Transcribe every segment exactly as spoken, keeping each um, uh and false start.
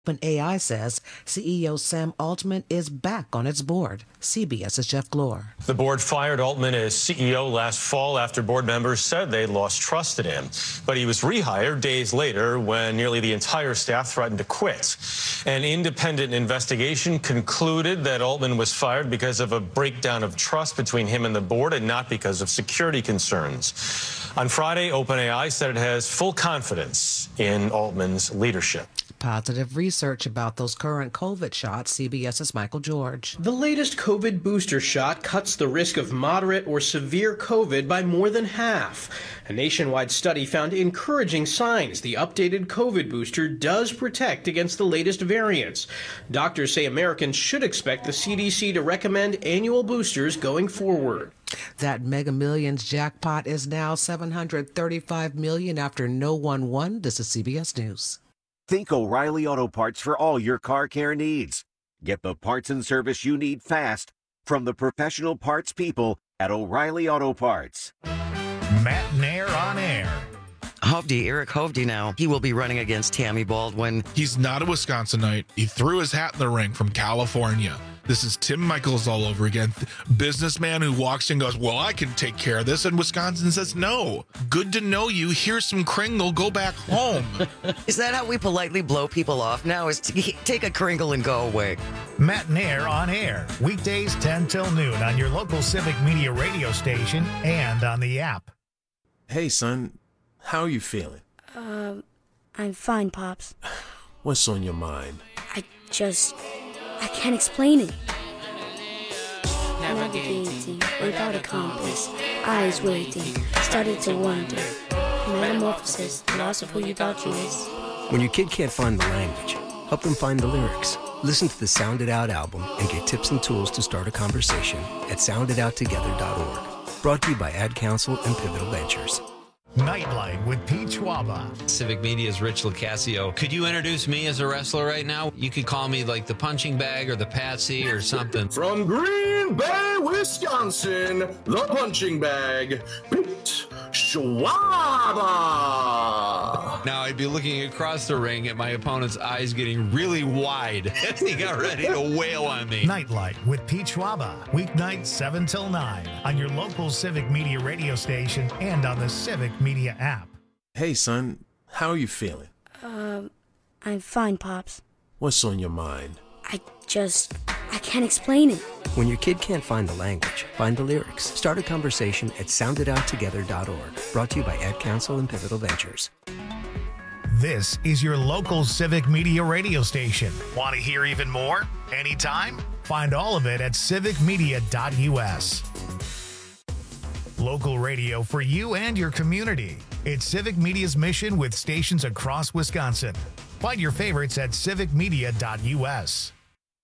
OpenAI says C E O Sam Altman is back on its board. CBS's Jeff Glor. The board fired Altman as C E O last fall after board members said they lost trust in him. But he was rehired days later when nearly the entire staff threatened to quit. An independent investigation concluded that Altman was fired because of a breakdown of trust between him and the board and not because of security concerns. On Friday, OpenAI said it has full confidence in Altman's leadership. Positive research about those current COVID shots. CBS's Michael George. The latest COVID booster shot cuts the risk of moderate or severe COVID by more than half. A nationwide study found encouraging signs the updated COVID booster does protect against the latest variants. Doctors say Americans should expect the C D C to recommend annual boosters going forward. That Mega Millions jackpot is now seven hundred thirty-five million dollars after no one won. This is C B S News. Think O'Reilly Auto Parts for all your car care needs. Get the parts and service you need fast from the professional parts people at O'Reilly Auto Parts. Matt Nair on air. Hovde, Eric Hovde now, he will be running against Tammy Baldwin. He's not a Wisconsinite. He threw his hat in the ring from California. This is Tim Michaels all over again. Businessman who walks in and goes, well, I can take care of this. And Wisconsin says, no. Good to know you. Here's some Kringle. Go back home. Is that how we politely blow people off now? Is to take a Kringle and go away? Matt Nair on air. Weekdays ten till noon on your local Civic Media radio station and on the app. Hey, son. How are you feeling? Uh, I'm fine, Pops. What's on your mind? I just... I can't explain it. Navigating without a compass, eyes waiting, started to wonder. Metamorphosis, the loss of who you thought you was. When your kid can't find the language, help them find the lyrics. Listen to the Sound It Out album and get tips and tools to start a conversation at sound it out together dot org. Brought to you by Ad Council and Pivotal Ventures. Nightlight with Pete Schwaba. Civic Media's Rich Lucasio. Could you introduce me as a wrestler right now? You could call me like the punching bag or the patsy or something. From Green Bay, Wisconsin, the punching bag, Pete Schwaba. Now I'd be looking across the ring at my opponent's eyes getting really wide as he got ready to wail on me. Nightlight with Pete Schwaba. Weeknights seven till nine on your local Civic Media radio station and on the Civic Media app. Hey, son. How are you feeling? Uh, I'm fine, Pops. What's on your mind? I just... I can't explain it. When your kid can't find the language, find the lyrics. Start a conversation at sound it out together dot org. Brought to you by Ad Council and Pivotal Ventures. This is your local Civic Media radio station. Want to hear even more? Anytime? Find all of it at civic media dot u s. Local radio for you and your community. It's Civic Media's mission with stations across Wisconsin. Find your favorites at civic media dot u s.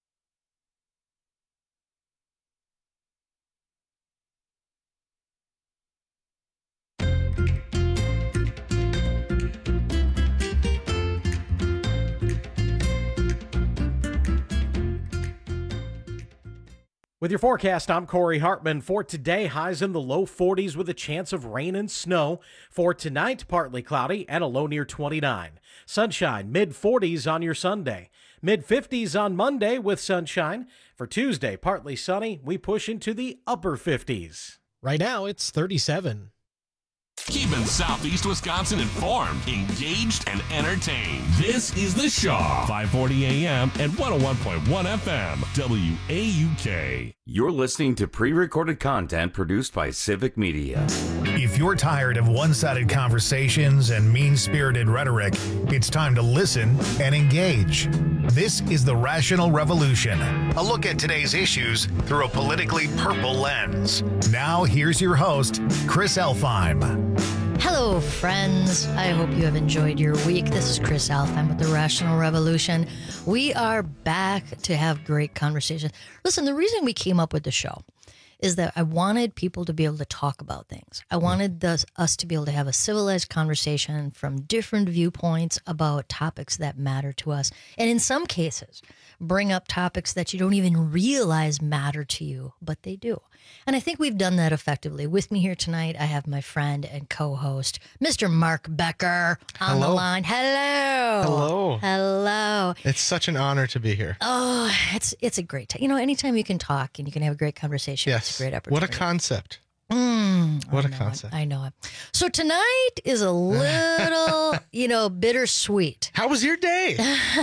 With your forecast, I'm Corey Hartman. For today, highs in the low forties with a chance of rain and snow. For tonight, partly cloudy and a low near twenty-nine. Sunshine, mid forties on your Sunday. mid fifties on Monday with sunshine. For Tuesday, partly sunny. We push into the upper fifties. Right now, it's thirty-seven. Keeping Southeast Wisconsin informed, engaged, and entertained. This is The Shaw, five forty A M and one oh one point one F M, W A U K. You're listening to pre-recorded content produced by Civic Media. If you're tired of one-sided conversations and mean-spirited rhetoric, it's time to listen and engage. This is The Rational Revolution, a look at today's issues through a politically purple lens. Now, here's your host, Chris Elfheim. Hello, friends. I hope you have enjoyed your week. This is Chris Elfheim with The Rational Revolution. We are back to have great conversation. Listen, the reason we came up with the show is that I wanted people to be able to talk about things. I wanted the, us to be able to have a civilized conversation from different viewpoints about topics that matter to us. And in some cases, bring up topics that you don't even realize matter to you, but they do. And I think we've done that effectively. With me here tonight, I have my friend and co-host, Mister Mark Becker, on Hello. the line. Hello. Hello. Hello. It's such an honor to be here. Oh, it's it's a great time. You know, anytime you can talk and you can have a great conversation, Yes. it's a great opportunity. What a concept. Mm, What I a know concept. It. I know it. So tonight is a little, you know, bittersweet. How was your day?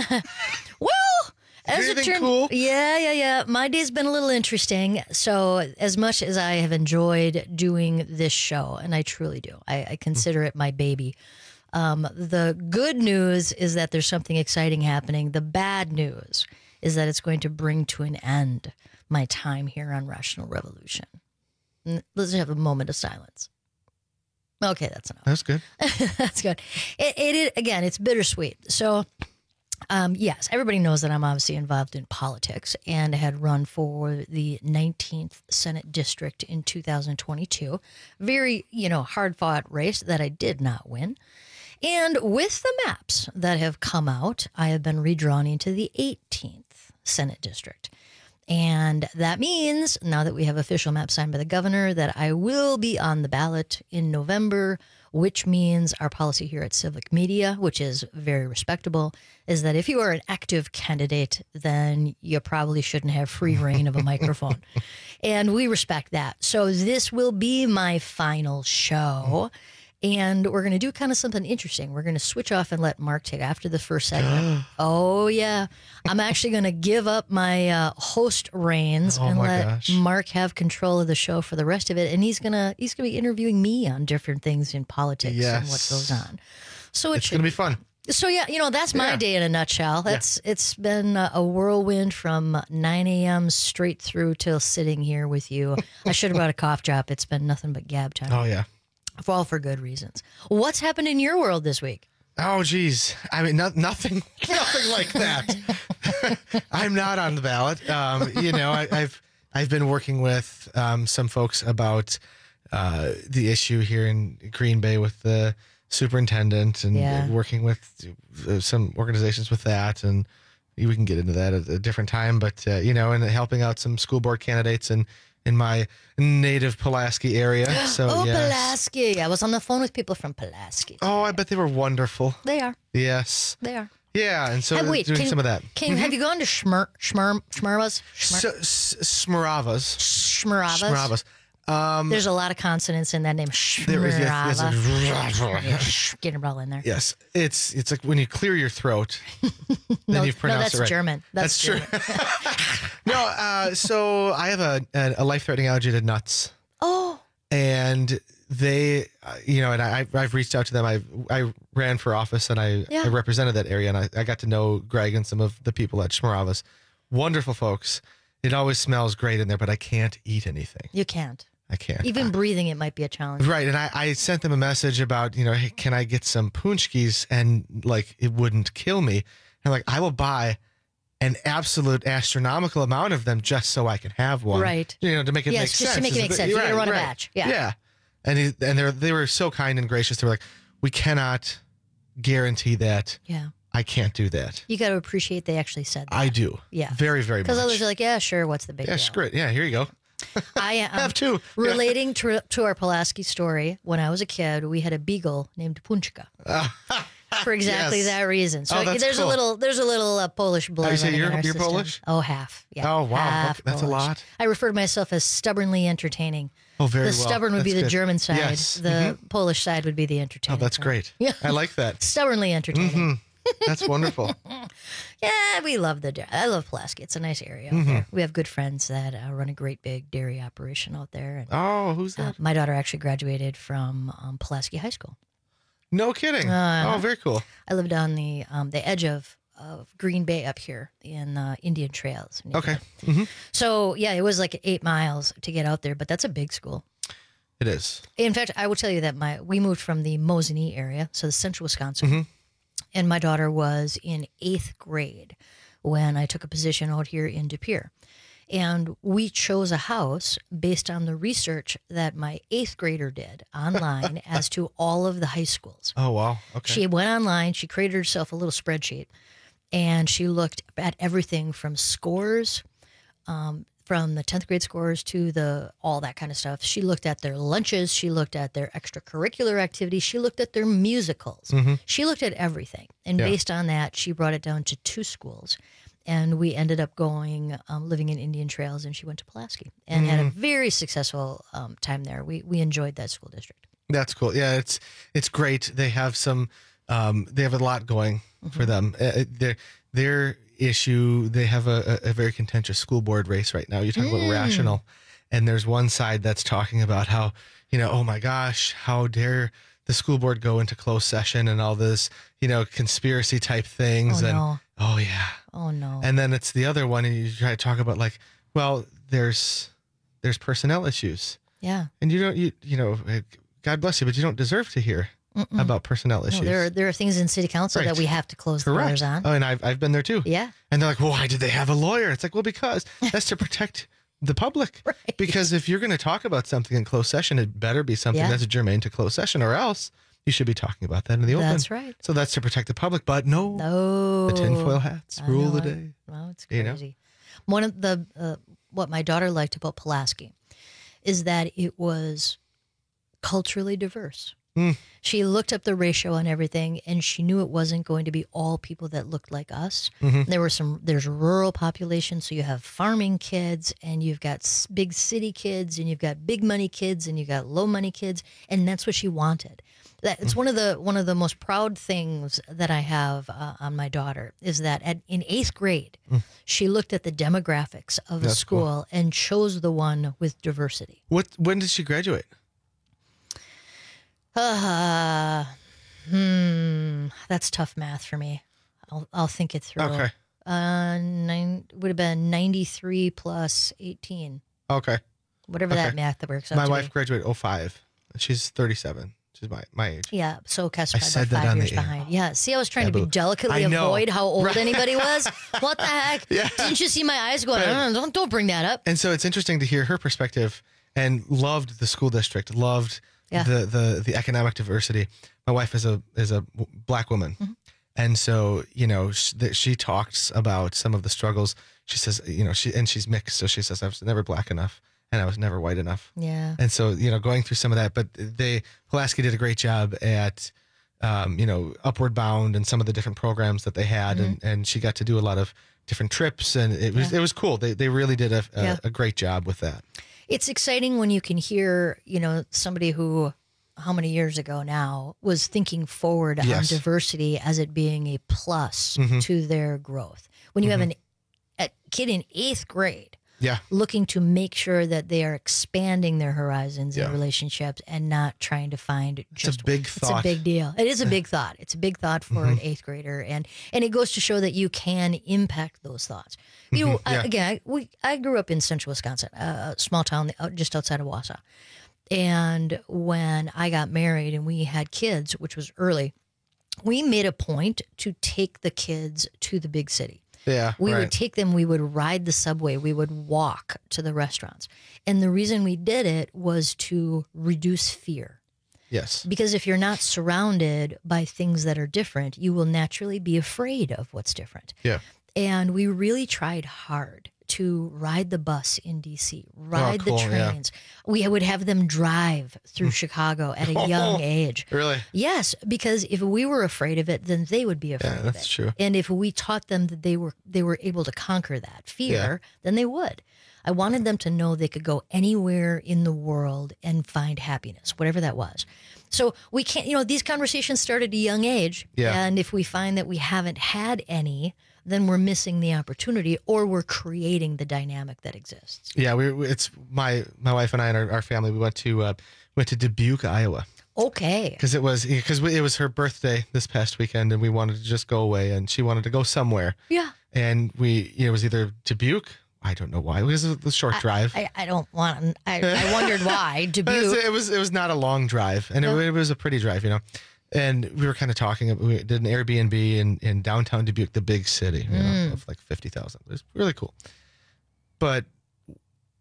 Well, as it Anything turned, cool? yeah, yeah, yeah. My day's been a little interesting. So, as much as I have enjoyed doing this show, and I truly do, I, I consider it my baby. Um, the good news is that there's something exciting happening. The bad news is that it's going to bring to an end my time here on Rational Revolution. N- Let's have a moment of silence. Okay, that's enough. That's good. That's good. It, it, it again, it's bittersweet. So, um, yes, everybody knows that I'm obviously involved in politics and had run for the nineteenth Senate District in two thousand twenty-two. Very, you know, hard fought race that I did not win. And with the maps that have come out, I have been redrawn into the eighteenth Senate District. And that means, now that we have official maps signed by the governor, that I will be on the ballot in November, which means our policy here at Civic Media, which is very respectable, is that if you are an active candidate, then you probably shouldn't have free reign of a microphone. And we respect that. So this will be my final show. And we're going to do kind of something interesting. We're going to switch off and let Mark take after the first segment. Oh, yeah. I'm actually going to give up my uh, host reins Oh, and my let gosh. Mark have control of the show for the rest of it. And he's going to he's gonna be interviewing me on different things in politics and what Yes. goes on. So it It's should going to be fun. So, yeah, you know, that's my Yeah. day in a nutshell. That's It's been a whirlwind from nine a.m. straight through till sitting here with you. I should have brought a cough drop. It's been nothing but gab time. Oh, yeah. For all for good reasons. What's happened in your world this week? Oh, geez. I mean, no, nothing, nothing like that. I'm not on the ballot. Um, you know, I, I've I've been working with um, some folks about uh, the issue here in Green Bay with the superintendent, and Yeah. working with uh, some organizations with that, and we can get into that at a different time. But uh, you know, and helping out some school board candidates and. In my native Pulaski area. So, oh, yes. Pulaski. I was on the phone with people from Pulaski. Oh, I bet they were wonderful. They are. Yes. They are. Yeah, and so Hey, wait, doing can- some of that. Can, Have you gone to Schmer, Schmer, Schmervas? So, s- Smaravas. Schmeravas? Smaravas. Um, There's a lot of consonants in that name. There is, yes, Schmerava. yes, Yeah, sh- Get it all in there. yes, it's it's like when you clear your throat, then No, you've no, pronounced that's it right. German. That's, true. German. No, uh, so I have a, a, a life-threatening allergy to nuts, Oh, and they, uh, you know, and I I've reached out to them. I I ran for office and I, Yeah. I represented that area, and I, I got to know Greg and some of the people at Smaravas. Wonderful folks. It always smells great in there, but I can't eat anything. you can't. I can't. Even breathing it might be a challenge. Right, and I, I sent them a message about, you know, hey, can I get some punchkis, and like it wouldn't kill me. And like, I will buy an absolute astronomical amount of them just so I can have one. Right. You know, to make it Yes, make just sense. to make it make Is sense. You gotta right, run a right. batch. Yeah. Yeah. And he, and they they were so kind and gracious. They were like, we cannot guarantee that. Yeah. I can't do that. You got to appreciate they actually said that. I do. Yeah. Very, very much. Because others are like, yeah, sure, what's the big Yeah, deal? screw it. Yeah, here you go. I um, have two. Relating to, to our Pulaski story, when I was a kid, we had a beagle named Punchka. For exactly Yes. that reason. So Oh, that's there's cool. a little there's a little uh, Polish blood. Oh, you say running in you're- our you're system. Polish? Oh, half. Yeah. Oh, wow. half That's a Polish. lot. I refer to myself as stubbornly entertaining. Oh, very The well. stubborn would be That's the good. German side. Yes. The Mhm. Polish side would be the Oh, entertaining. that's side. great. Yeah. I like that. Stubbornly entertaining. Mhm. That's wonderful. Yeah, we love the. I love Pulaski. It's a nice area out Mhm. there. We have good friends that uh, run a great big dairy operation out there. And, Oh, who's uh, that? my daughter actually graduated from um, Pulaski High School. No kidding. Uh-huh. Oh, very cool. I lived on the um, the edge of, of Green Bay up here in uh, Indian Trails. Okay. Mhm. So, yeah, it was like eight miles to get out there, but that's a big school. It is. In fact, I will tell you that my we moved from the Mosinee area, so the central Wisconsin, Mhm. and my daughter was in eighth grade when I took a position out here in De Pere. And we chose a house based on the research that my eighth grader did online as to all of the high schools. Oh, wow. Okay. She went online, she created herself a little spreadsheet, and she looked at everything from scores, um, from the tenth grade scores to the all that kind of stuff. She looked at their lunches. She looked at their extracurricular activities. She looked at their musicals. Mhm. She looked at everything. And Yeah. based on that, she brought it down to two schools. And we ended up going, um, living in Indian Trails, and she went to Pulaski and had a Mhm. very successful um, time there. We we enjoyed that school district. That's cool. Yeah, it's it's great. They have some, um, they have a lot going for them. Uh, their their issue, they have a, a, a very contentious school board race right now. You talk Mm. about rational, and there's one side that's talking about how, you know, oh my gosh, how dare the school board go into closed session and all this, you know, conspiracy type things. Oh, and no. oh yeah. Oh, no. And then it's the other one, and you try to talk about like, well, there's there's personnel issues. Yeah. And you don't, you you know, uh, God bless you, but you don't deserve to hear Mm-mm. about personnel No, issues. there, are, there are things in city council Right. that we have to close the Correct. doors on. Oh, and I've I've been there too. Yeah. And they're like, well, why did they have a lawyer? It's like, well, because that's to protect the public. Right. Because if you're going to talk about something in closed session, it better be something Yeah. that's germane to closed session, or else you should be talking about that in the open. That's right. So that's to protect the public. But no, No. the tinfoil hats I rule know the it. day. Well, it's You know? crazy. One of the uh, what my daughter liked about Pulaski is that it was culturally diverse. Mm. She looked up the ratio on everything, and she knew it wasn't going to be all people that looked like us. Mhm. There were some. There's rural population, so you have farming kids, and you've got s- big city kids, and you've got big money kids, and you've got low money kids, and that's what she wanted. That it's one of the one of the most proud things that I have uh, on my daughter is that at in eighth grade, she looked at the demographics of a That's cool. school and chose the one with diversity. What? When did she graduate? Uh, hmm, that's tough math for me. I'll I'll think it through. Okay. Uh, nine would have been ninety-three plus eighteen, Okay. whatever Okay. that math that works out My to wife be. graduated oh five. She's thirty-seven. She's my, my age. Yeah, so Cass I probably said about that five on years the air. behind. Yeah, see, I was trying Yeah, to be boo. delicately I know. avoid how old Right. anybody was. What the heck? Yeah. Didn't you see my eyes going? Right. "Uh, don't don't bring that up. And so it's interesting to hear her perspective, and loved the school district, loved Yeah. the, the the economic diversity. My wife is a is a w- black woman, Mm-hmm. and so you know she, that she talks about some of the struggles. She says, you know, she and she's mixed, so she says I was never black enough, and I was never white enough. Yeah. And so you know, going through some of that, but they Pulaski did a great job at. Um, you know, Upward Bound and some of the different programs that they had, and, and she got to do a lot of different trips, and it was Mm-hmm. Yeah. it was cool. They they really did a a, Yeah. a great job with that. It's exciting when you can hear, you know, somebody who, how many years ago now, was thinking forward on Yes. diversity as it being a plus Mhm. to their growth. When you have an a kid in eighth grade Yeah. looking to make sure that they are expanding their horizons Yeah. and relationships and not trying to find just a big it's thought. a big deal. It is a big thought. It's a big thought for an eighth grader, and and it goes to show that you can impact those thoughts. You know, Mhm, yeah. I, again, I, we I grew up in central Wisconsin, a small town out- just outside of Wausau, and when I got married and we had kids, which was early, we made a point to take the kids to the big city. Yeah. We right. would take them, we would ride the subway, we would walk to the restaurants. And the reason we did it was to reduce fear. Yes. Because if you're not surrounded by things that are different, you will naturally be afraid of what's different. Yeah. And we really tried hard to ride the bus in D C, ride cool, the yeah. trains. We would have them drive through Chicago at a young age. Really? Yes, because if we were afraid of it, then they would be afraid Yeah, of that's it. true. And if we taught them that they were they were able to conquer that fear, Yeah. then they would. I wanted them to know they could go anywhere in the world and find happiness, whatever that was. So we can't, you know, these conversations start at a young age. Yeah. And if we find that we haven't had any, then we're missing the opportunity, or we're creating the dynamic that exists. Yeah. We we- it's my my wife and I and our, our family. We went to uh, went to Dubuque, Iowa, Okay. because it was because it was her birthday this past weekend, and we wanted to just go away, and she wanted to go somewhere, Yeah. and we you know, it was either Dubuque. I don't know why. It was a short drive. I, I don't want, I, I wondered why. But it's- Dubuque. It was it was not a long drive, and Yeah. it, it was a pretty drive, you know. And we were kind of talking. We did an Airbnb in, in downtown Dubuque, the big city, you know, Mm. of like fifty thousand. It was really cool. But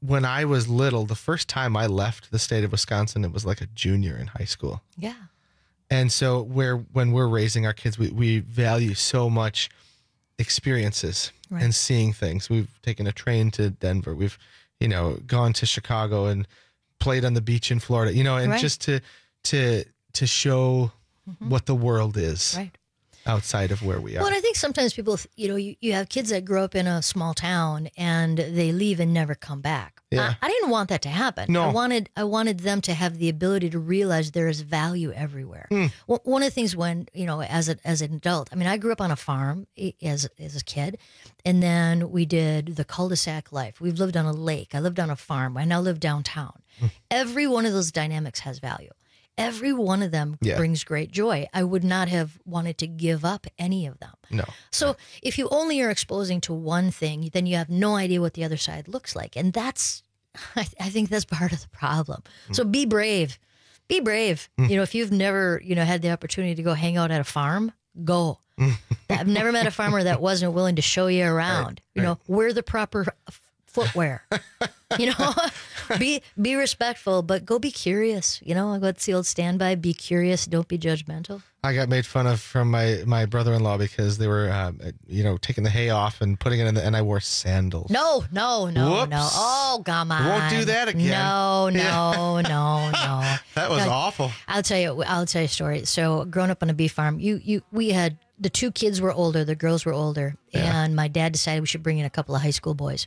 when I was little, the first time I left the state of Wisconsin, it was like a junior in high school. Yeah. And so where when we're raising our kids, we, we value so much experiences Right. and seeing things. We've taken a train to Denver. We've, you know, gone to Chicago and played on the beach in Florida, you know, and Right. just to to to show Mhm. what the world is Right. outside of where we are. Well, and I think sometimes people, you know, you, you have kids that grow up in a small town and they leave and never come back. Yeah. I, I didn't want that to happen. No. I wanted I wanted them to have the ability to realize there is value everywhere. Hmm. Well, one of the things when, you know, as a, as an adult, I mean, I grew up on a farm i- as as a kid, and then we did the cul-de-sac life. We've lived on a lake. I lived on a farm. I now live downtown. Every one of those dynamics has value. Every one of them Yeah. brings great joy. I would not have wanted to give up any of them. No. So if you only are exposing to one thing, then you have no idea what the other side looks like. And that's, I, I think that's part of the problem. So be brave. Be brave. You know, if you've never, you know, had the opportunity to go hang out at a farm, go. I've never met a farmer that wasn't willing to show you around. You know, wear the proper f- footwear. You know, be be respectful, but go be curious. You know, what's the old standby? Be curious, don't be judgmental. I got made fun of from my, my brother-in-law because they were, um, you know, taking the hay off and putting it in the, and I wore sandals. No, no, no, Whoops. no. Oh, come on. Won't do that again. No, no, no, no. That was No, awful. I'll tell you. I'll tell you a story. So, growing up on a beef farm, you, you, we had the two kids were older, the girls were older, and my dad decided we should bring in a couple of high school boys.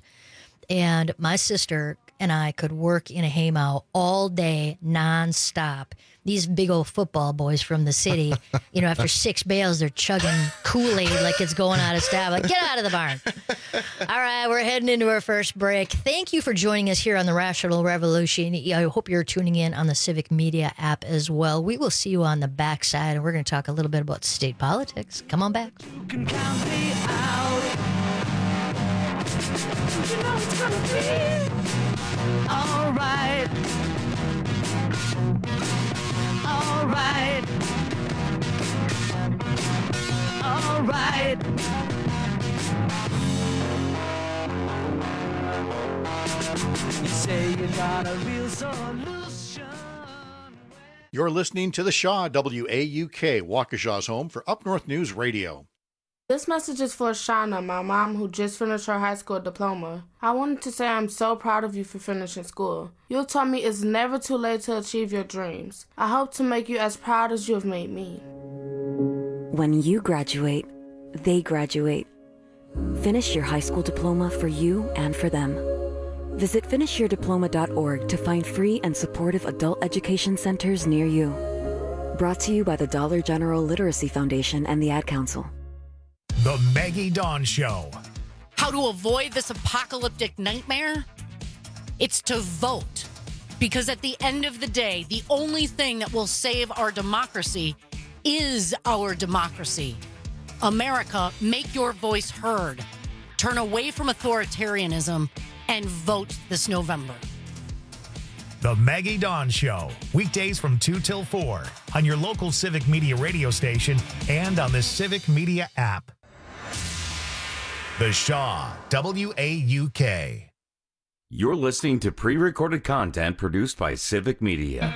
And my sister and I could work in a haymow all day, nonstop. These big old football boys from the city, you know, after six bales, they're chugging Kool-Aid like it's going out of style. Like, get out of the barn. All right, we're heading into our first break. Thank you for joining us here on the Rational Revolution. I hope you're tuning in on the Civic Media app as well. We will see you on the backside, and we're going to talk a little bit about state politics. Come on back. You can count me out. You know it's gonna be all right. All right. All right. You say you got a real solution. You're listening to The Shaw, W A U K, Waukesha's home for Up North News Radio. This message is for Shauna, my mom who just finished her high school diploma. I wanted to say I'm so proud of you for finishing school. You told me it's never too late to achieve your dreams. I hope to make you as proud as you have made me. When you graduate, they graduate. Finish your high school diploma for you and for them. Visit finish your diploma dot org to find free and supportive adult education centers near you. Brought to you by the Dollar General Literacy Foundation and the Ad Council. The Maggie Dawn Show. How to avoid this apocalyptic nightmare? It's to vote. Because at the end of the day, the only thing that will save our democracy is our democracy. America, make your voice heard. Turn away from authoritarianism and vote this November. The Maggie Dawn Show. Weekdays from two till four on your local Civic Media radio station and on the Civic Media app. The Shaw, W A U K. You're listening to pre-recorded content produced by Civic Media.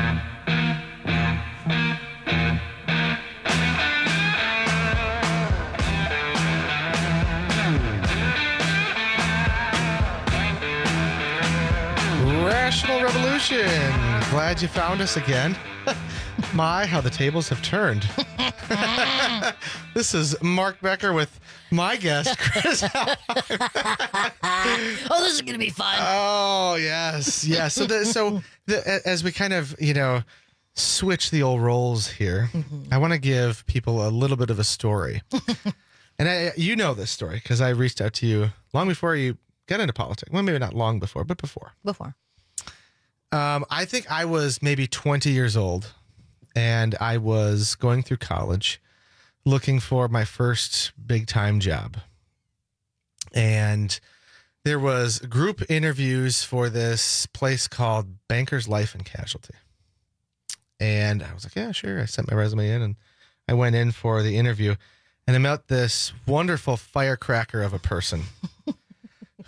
Rational Revolution. Glad you found us again. My, how the tables have turned. This is Mark Becker with my guest, Chris. Oh, this is going to be fun. Oh, yes. Yeah. So, the, so the, as we kind of, you know, switch the old roles here, mm-hmm. I want to give people a little bit of a story. And I, you know this story because I reached out to you long before you got into politics. Well, maybe not long before, but before. Before. Um, I think I was maybe twenty years old, and I was going through college looking for my first big-time job. And there was group interviews for this place called Bankers Life and Casualty. And I was like, yeah, sure. I sent my resume in, and I went in for the interview, and I met this wonderful firecracker of a person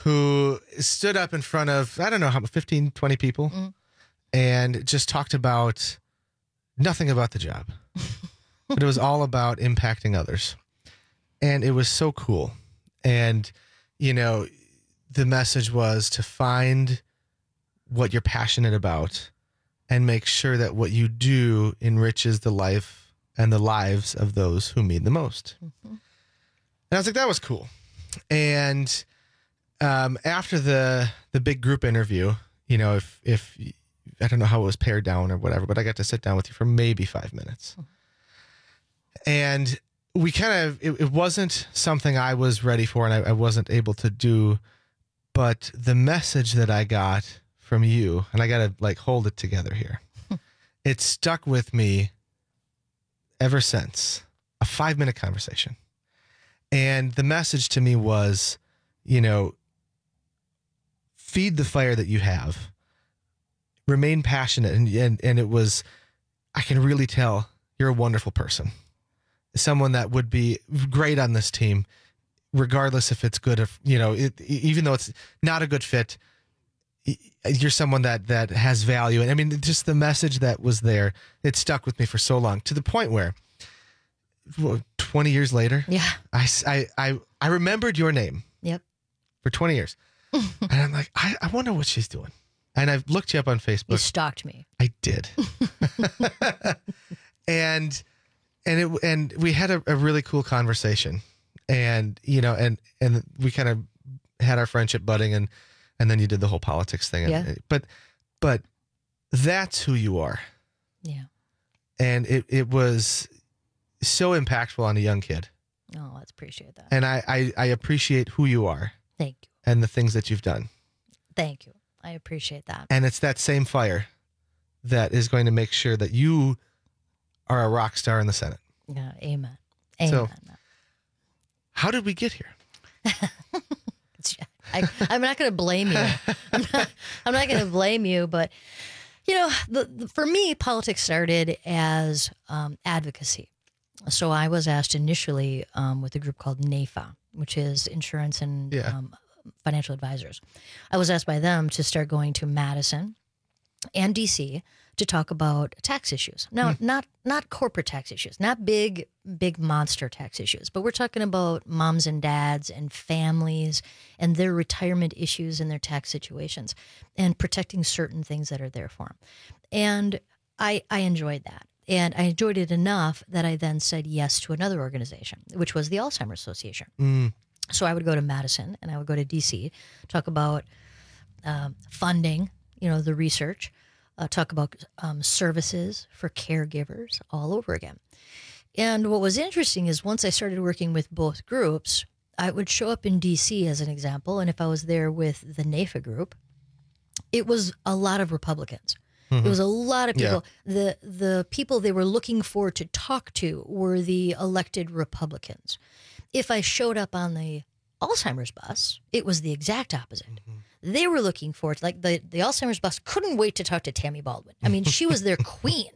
who stood up in front of, I don't know, how fifteen, twenty people Mm. and just talked about nothing about the job. But it was all about impacting others. And it was so cool. And, you know, the message was to find what you're passionate about and make sure that what you do enriches the life and the lives of those who need the most. Mm-hmm. And I was like, that was cool. And um, after the the big group interview, you know, if if I don't know how it was pared down or whatever, but I got to sit down with you for maybe five minutes. Mm-hmm. And we kind of, it, it wasn't something I was ready for and I, I wasn't able to do, but the message that I got from you, and I got to like hold it together here, it stuck with me ever since. A five minute conversation. And the message to me was, you know, feed the fire that you have, remain passionate. And, and, and it was, I can really tell you're a wonderful person. Someone that would be great on this team, regardless if it's good, if, you know, it, even though it's not a good fit, you're someone that, that has value. And I mean, just the message that was there, it stuck with me for so long, to the point where twenty years later, yeah, I, I, I, I remembered your name. Yep. For twenty years. And I'm like, I, I wonder what she's doing. And I've looked you up on Facebook. You stalked me. I did. and, and it, and we had a, a really cool conversation, and, you know, and, and we kind of had our friendship budding, and, and then you did the whole politics thing. And, Yeah. But, but that's who you are. Yeah. And it, it was so impactful on a young kid. Oh, let's appreciate that. And I, I, I appreciate who you are. Thank you. And the things that you've done. Thank you. I appreciate that. And it's that same fire that is going to make sure that you are a rock star in the Senate. Yeah, amen. Amen. So, how did we get here? I, I'm not going to blame you. I'm not, I'm not going to blame you, but, you know, the, the, for me, politics started as um, advocacy. So I was asked initially um, with a group called NAFA, which is Insurance and Yeah. um, Financial Advisors. I was asked by them to start going to Madison and D C to talk about tax issues. Now, Hmm. not not corporate tax issues, not big, big monster tax issues, but we're talking about moms and dads and families and their retirement issues and their tax situations and protecting certain things that are there for them. And I, I enjoyed that. And I enjoyed it enough that I then said yes to another organization, which was the Alzheimer's Association. Mm. So I would go to Madison and I would go to D C, talk about um, funding, you know, the research, uh, talk about um, services for caregivers all over again. And what was interesting is once I started working with both groups, I would show up in D C as an example. And if I was there with the NAFA group, it was a lot of Republicans. Mhm. It was a lot of people. Yeah. The the people they were looking for to talk to were the elected Republicans. If I showed up on the Alzheimer's bus, it was the exact opposite. Mm-hmm. They were looking for it. Like the, the Alzheimer's bus couldn't wait to talk to Tammy Baldwin. I mean, she was their queen.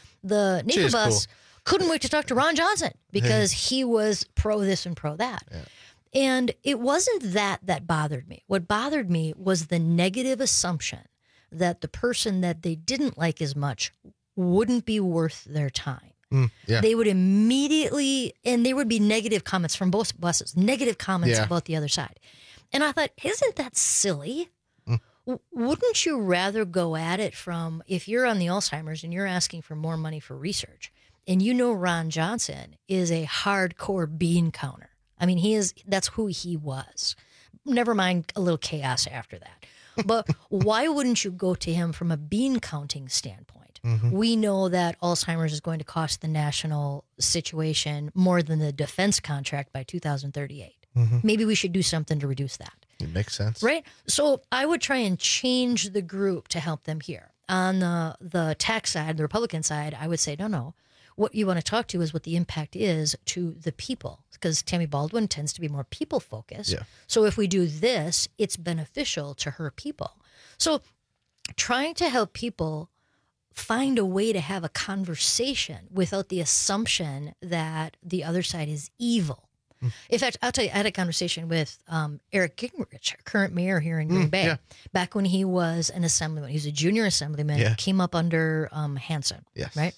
The She NAFA is bus cool. couldn't wait to talk to Ron Johnson because he was pro this and pro that. And it wasn't that that bothered me. What bothered me was the negative assumption that the person that they didn't like as much wouldn't be worth their time. Mm, yeah. They would immediately, and there would be negative comments from both buses, negative comments Yeah. about the other side. And I thought, isn't that silly? W- Wouldn't you rather go at it from, if you're on the Alzheimer's and you're asking for more money for research, and you know Ron Johnson is a hardcore bean counter. I mean, he is, that's who he was. Never mind a little chaos after that. But why wouldn't you go to him from a bean counting standpoint? Mhm. We know that Alzheimer's is going to cost the national situation more than the defense contract by two thousand thirty-eight. Mhm. Maybe we should do something to reduce that. It makes sense. Right? So I would try and change the group to help them here. On the, the tax side, the Republican side, I would say, no, no. What you want to talk to is what the impact is to the people, because Tammy Baldwin tends to be more people focused. Yeah. So if we do this, it's beneficial to her people. So trying to help people find a way to have a conversation without the assumption that the other side is evil. In fact, I'll tell you, I had a conversation with um, Eric Gingrich, current mayor here in Green Mm, Bay, yeah. back when he was an assemblyman. He was a junior assemblyman. Yeah. Came up under um, Hansen, Yes. right?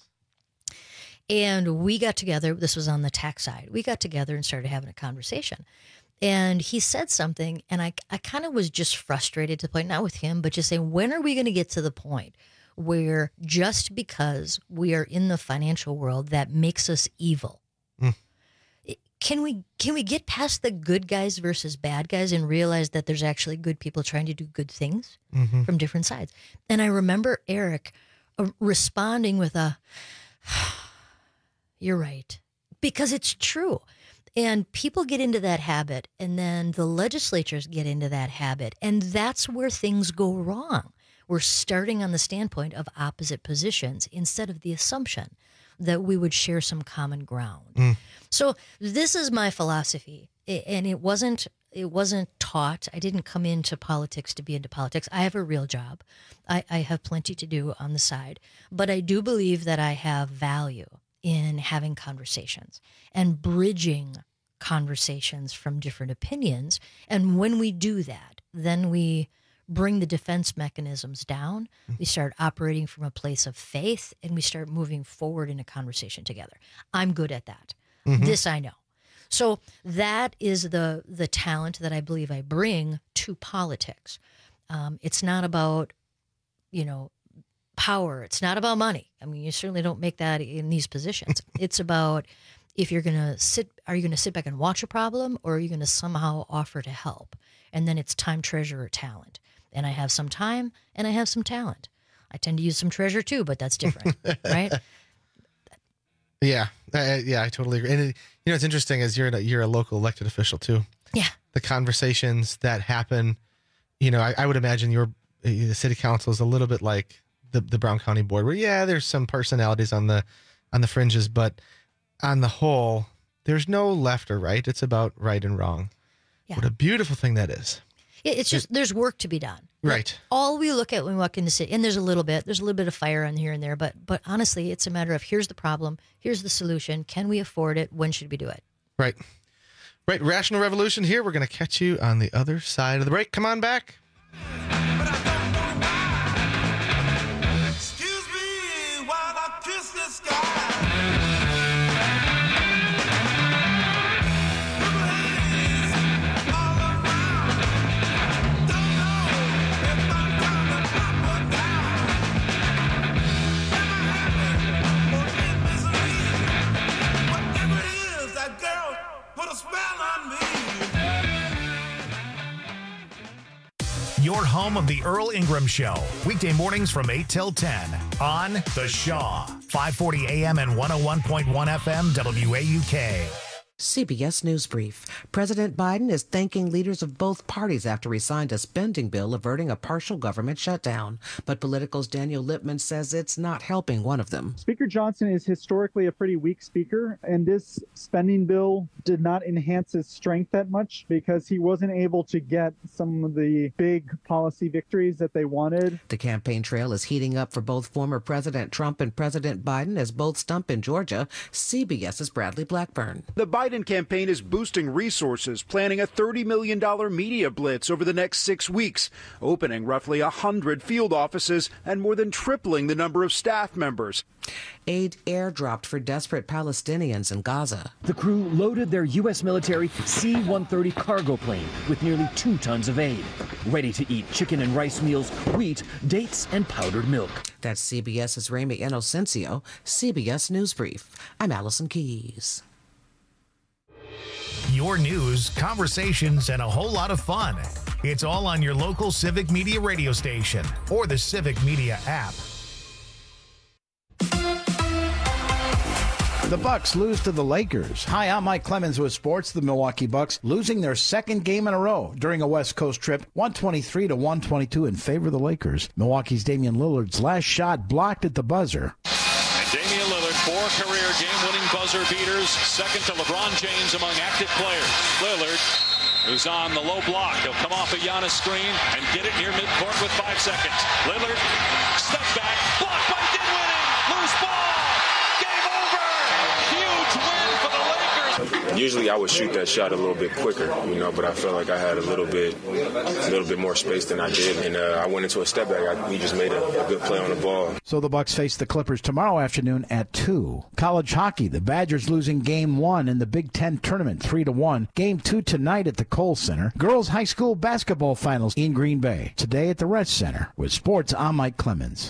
And we got together. This was on the tax side. We got together and started having a conversation. And he said something, and I, I kind of was just frustrated to the point, not with him, but just saying, when are we going to get to the point where just because we are in the financial world, that makes us evil? Mm. Can we can we get past the good guys versus bad guys and realize that there's actually good people trying to do good things Mhm. from different sides? And I remember Eric uh, responding with a, "You're right," because it's true. And people get into that habit, and then the legislatures get into that habit, and that's where things go wrong. We're starting on the standpoint of opposite positions instead of the assumption that we would share some common ground. Mm. So this is my philosophy, I- and it wasn't it wasn't taught. I didn't come into politics to be into politics. I have a real job. I, I have plenty to do on the side, but I do believe that I have value in having conversations and bridging conversations from different opinions. And when we do that, then we bring the defense mechanisms down. We start operating from a place of faith, and we start moving forward in a conversation together. I'm good at that. Mhm. This I know. So that is the the talent that I believe I bring to politics. Um, it's not about, you know, power. It's not about money. I mean, you certainly don't make that in these positions. It's about, if you're going to sit, are you going to sit back and watch a problem, or are you going to somehow offer to help? And then it's time, treasure, or talent. And I have some time and I have some talent. I tend to use some treasure too, but that's different, right? Yeah, uh, yeah, I totally agree. And it, you know, it's interesting is you're a, you're a local elected official too. Yeah. The conversations that happen, you know, I, I would imagine your the city council is a little bit like the the Brown County Board, where yeah, there's some personalities on the on the fringes, but on the whole, there's no left or right. It's about right and wrong. Yeah. What a beautiful thing that is. It- It's just, there's work to be done. Right. All we look at when we walk in the city, and there's a little bit, there's a little bit of fire on here and there, but but honestly, it's a matter of, here's the problem, here's the solution, can we afford it, when should we do it? Right. Right. Rational Revolution here. We're going to catch you on the other side of the break. Come on back. Excuse me while I kiss the sky. Your home of the Earl Ingram Show. Weekday mornings from eight till ten on The Shaw. five forty A M and one oh one point one F M W A U K. C B S News Brief. President Biden is thanking leaders of both parties after he signed a spending bill averting a partial government shutdown. But Political's Daniel Lippman says it's not helping one of them. Speaker Johnson is historically a pretty weak speaker, and this spending bill did not enhance his strength that much because he wasn't able to get some of the big policy victories that they wanted. The campaign trail is heating up for both former President Trump and President Biden as both stump in Georgia. CBS's Bradley Blackburn. The Biden campaign is boosting resources, planning a thirty million dollars media blitz over the next six weeks, opening roughly one hundred field offices and more than tripling the number of staff members. Aid airdropped for desperate Palestinians in Gaza. The crew loaded their U S military C one thirty cargo plane with nearly two tons of aid, ready to eat chicken and rice meals, wheat, dates, and powdered milk. That's CBS's Ramy Inocencio. C B S News Brief. I'm Allison Keys. Your news, conversations, and a whole lot of fun. It's all on your local Civic Media radio station or the Civic Media app. The Bucks lose to the Lakers. Hi, I'm Mike Clemens with sports. The Milwaukee Bucks losing their second game in a row during a West Coast trip, one twenty-three to one twenty-two in favor of the Lakers. Milwaukee's Damian Lillard's last shot blocked at the buzzer. And Damian Lillard, four career game-winning buzzer beaters, second to LeBron James among active players. Lillard, who's on the low block, he'll come off a Giannis screen and get it near midcourt with five seconds. Lillard, step back, blocked by Dinwiddie, loose ball. usually I would shoot that shot a little bit quicker, you know, but I felt like I had a little bit, a little bit more space than I did, and uh, I went into a step back. I, we just made a, a good play on the ball. So the Bucks face the Clippers tomorrow afternoon at two. College hockey, the Badgers losing game one in the Big Ten tournament, three to one. Game two tonight at the Kohl Center. Girls high school basketball finals in Green Bay today at the Resch Center. With sports, I'm Mike Clemens.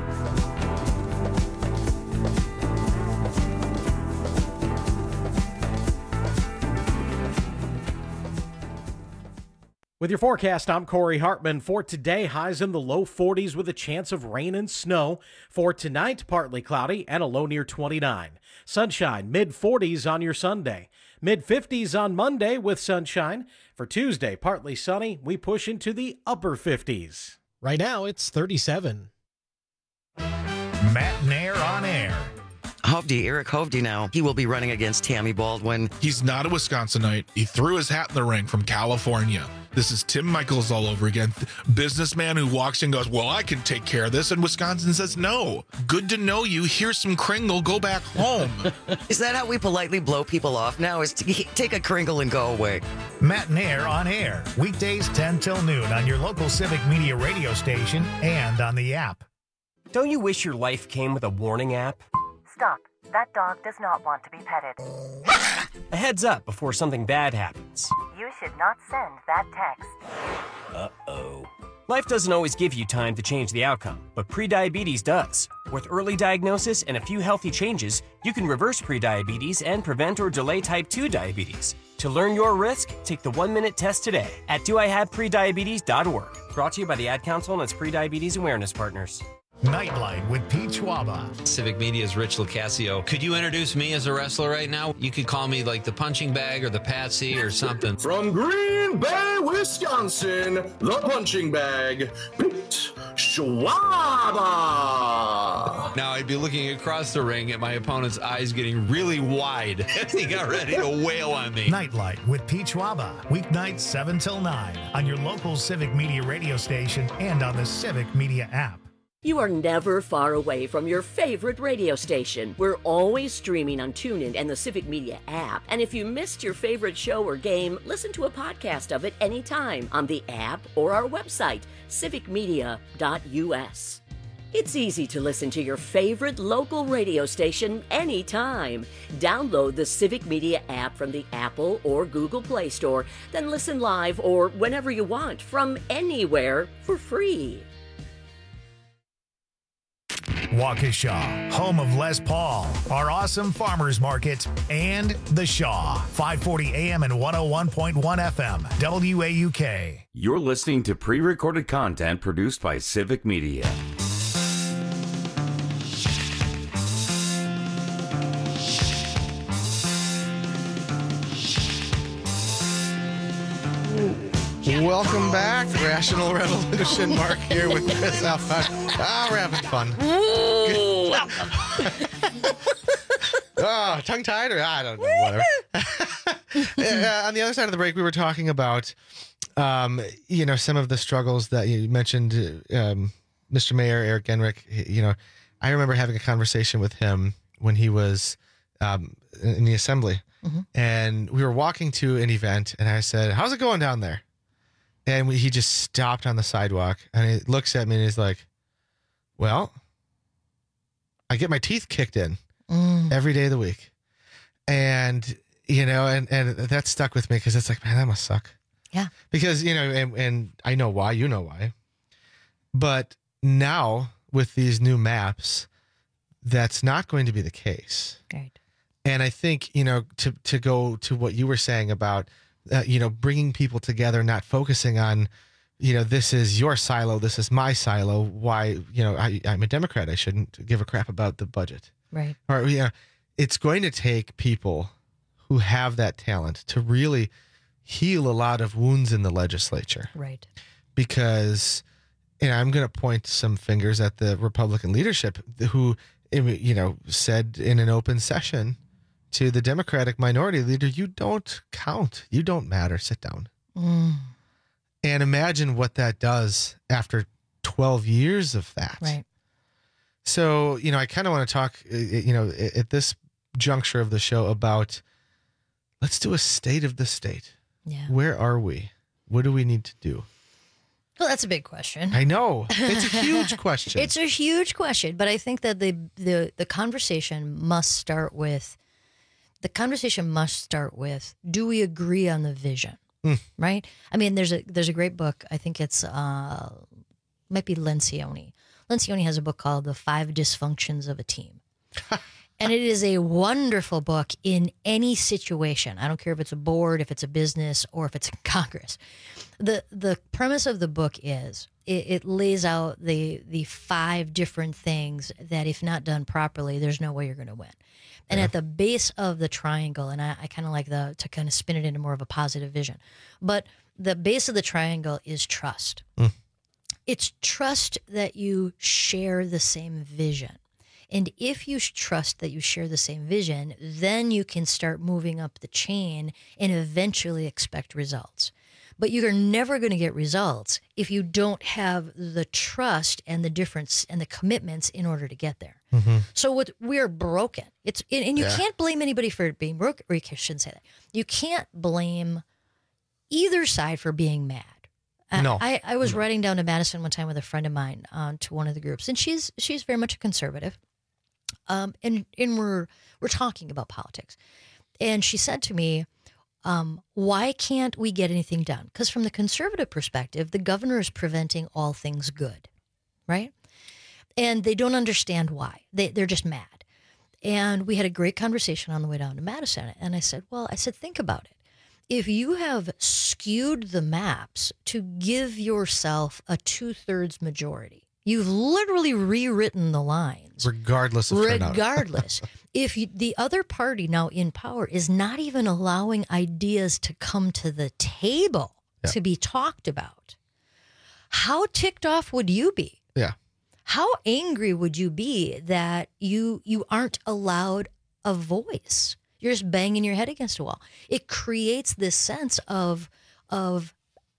With your forecast, I'm Corey Hartman. For today, highs in the low forties with a chance of rain and snow. For tonight, partly cloudy and a low near twenty-nine. Sunshine, mid forties on your Sunday. mid fifties on Monday with sunshine. For Tuesday, partly sunny. We push into the upper fifties. Right now, it's thirty-seven. Matt Nair on air. Hovde, Eric Hovde now. He will be running against Tammy Baldwin. He's not a Wisconsinite. He threw his hat in the ring from California. This is Tim Michaels all over again. Businessman who walks in and goes, well, I can take care of this. And Wisconsin says, no. Good to know you. Here's some Kringle. Go back home. Is that how we politely blow people off now? Is to take a Kringle and go away? Matt Nair on air. Weekdays ten till noon on your local Civic Media radio station and on the app. Don't you wish your life came with a warning app? Stop. That dog does not want to be petted. A heads up before something bad happens. You should not send that text. Uh-oh. Life doesn't always give you time to change the outcome, but prediabetes does. With early diagnosis and a few healthy changes, you can reverse prediabetes and prevent or delay type two diabetes. To learn your risk, take the one-minute test today at do I have prediabetes dot org. Brought to you by the Ad Council and its prediabetes awareness partners. Nightlight with Pete Schwaba. Civic Media's Rich Lucasio. Could you introduce me as a wrestler right now? You could call me like the punching bag or the Patsy or something. From Green Bay, Wisconsin, the punching bag, Pete Schwaba. Now I'd be looking across the ring at my opponent's eyes getting really wide as he got ready to wail on me. Nightlight with Pete Schwaba. Weeknights seven till nine on your local Civic Media radio station and on the Civic Media app. You are never far away from your favorite radio station. We're always streaming on TuneIn and the Civic Media app. And if you missed your favorite show or game, listen to a podcast of it anytime on the app or our website, civic media dot u s. It's easy to listen to your favorite local radio station anytime. Download the Civic Media app from the Apple or Google Play Store, then listen live or whenever you want from anywhere for free. Waukesha, home of Les Paul, our awesome farmers market, and The Shaw, five forty A M and one oh one point one F M, W A U K. You're listening to pre-recorded content produced by Civic Media. Welcome back, Rational Revolution. Mark here with Chris Alpine. Ah, we're having fun. Oh, tongue-tied or I don't know, whatever. uh, on the other side of the break, we were talking about, um, you know, some of the struggles that you mentioned. Um, Mister Mayor Eric Genrich, you know, I remember having a conversation with him when he was um, in the assembly, mm-hmm. and we were walking to an event, and I said, "How's it going down there?" And we, he just stopped on the sidewalk and he looks at me and he's like, well, I get my teeth kicked in mm. every day of the week. And, you know, and, and that stuck with me because it's like, man, that must suck. Yeah. Because, you know, and, and I know why, you know why. But now with these new maps, that's not going to be the case. Right. And I think, you know, to, to go to what you were saying about, Uh, you know, bringing people together, not focusing on, you know, this is your silo, this is my silo. Why, you know, I, I'm a Democrat. I shouldn't give a crap about the budget. Right. Or, you know, it's going to take people who have that talent to really heal a lot of wounds in the legislature. Right. Because, and I'm going to point some fingers at the Republican leadership who, you know, said in an open session to the Democratic minority leader, you don't count. You don't matter. Sit down. Mm. And imagine what that does after twelve years of that. Right. So, you know, I kind of want to talk, you know, at this juncture of the show about let's do a state of the state. Yeah. Where are we? What do we need to do? Well, that's a big question. I know. It's a huge question. It's a huge question, but I think that the, the the conversation must start with the conversation must start with do we agree on the vision? Mm. Right? I mean, there's a there's a great book. I think it's uh might be Lencioni. Lencioni has a book called The Five Dysfunctions of a Team. And it is a wonderful book in any situation. I don't care if it's a board, if it's a business, or if it's in Congress. The the premise of the book is it, it lays out the the five different things that if not done properly, there's no way you're going to win. And yeah. at the base of the triangle, and I, I kind of like the to kind of spin it into more of a positive vision, but the base of the triangle is trust. Mm. It's trust that you share the same vision. And if you trust that you share the same vision, then you can start moving up the chain and eventually expect results. But you're never going to get results if you don't have the trust and the difference and the commitments in order to get there. Mm-hmm. So what we're broken. It's and you yeah. can't blame anybody for being broken. Or you shouldn't say that. You can't blame either side for being mad. No. I, I was no. riding down to Madison one time with a friend of mine um, to one of the groups, and she's she's very much a conservative. Um, and and we're we're talking about politics, and she said to me, um, "Why can't we get anything done? Because from the conservative perspective, the governor is preventing all things good, right? And they don't understand why. They they're just mad." And we had a great conversation on the way down to Madison, and I said, "Well, I said, think about it. If you have skewed the maps to give yourself a two-thirds majority." You've literally rewritten the lines. Regardless of turnout. Regardless. If you, the other party now in power is not even allowing ideas to come to the table yeah. to be talked about, how ticked off would you be? Yeah. How angry would you be that you you aren't allowed a voice? You're just banging your head against a wall. It creates this sense of of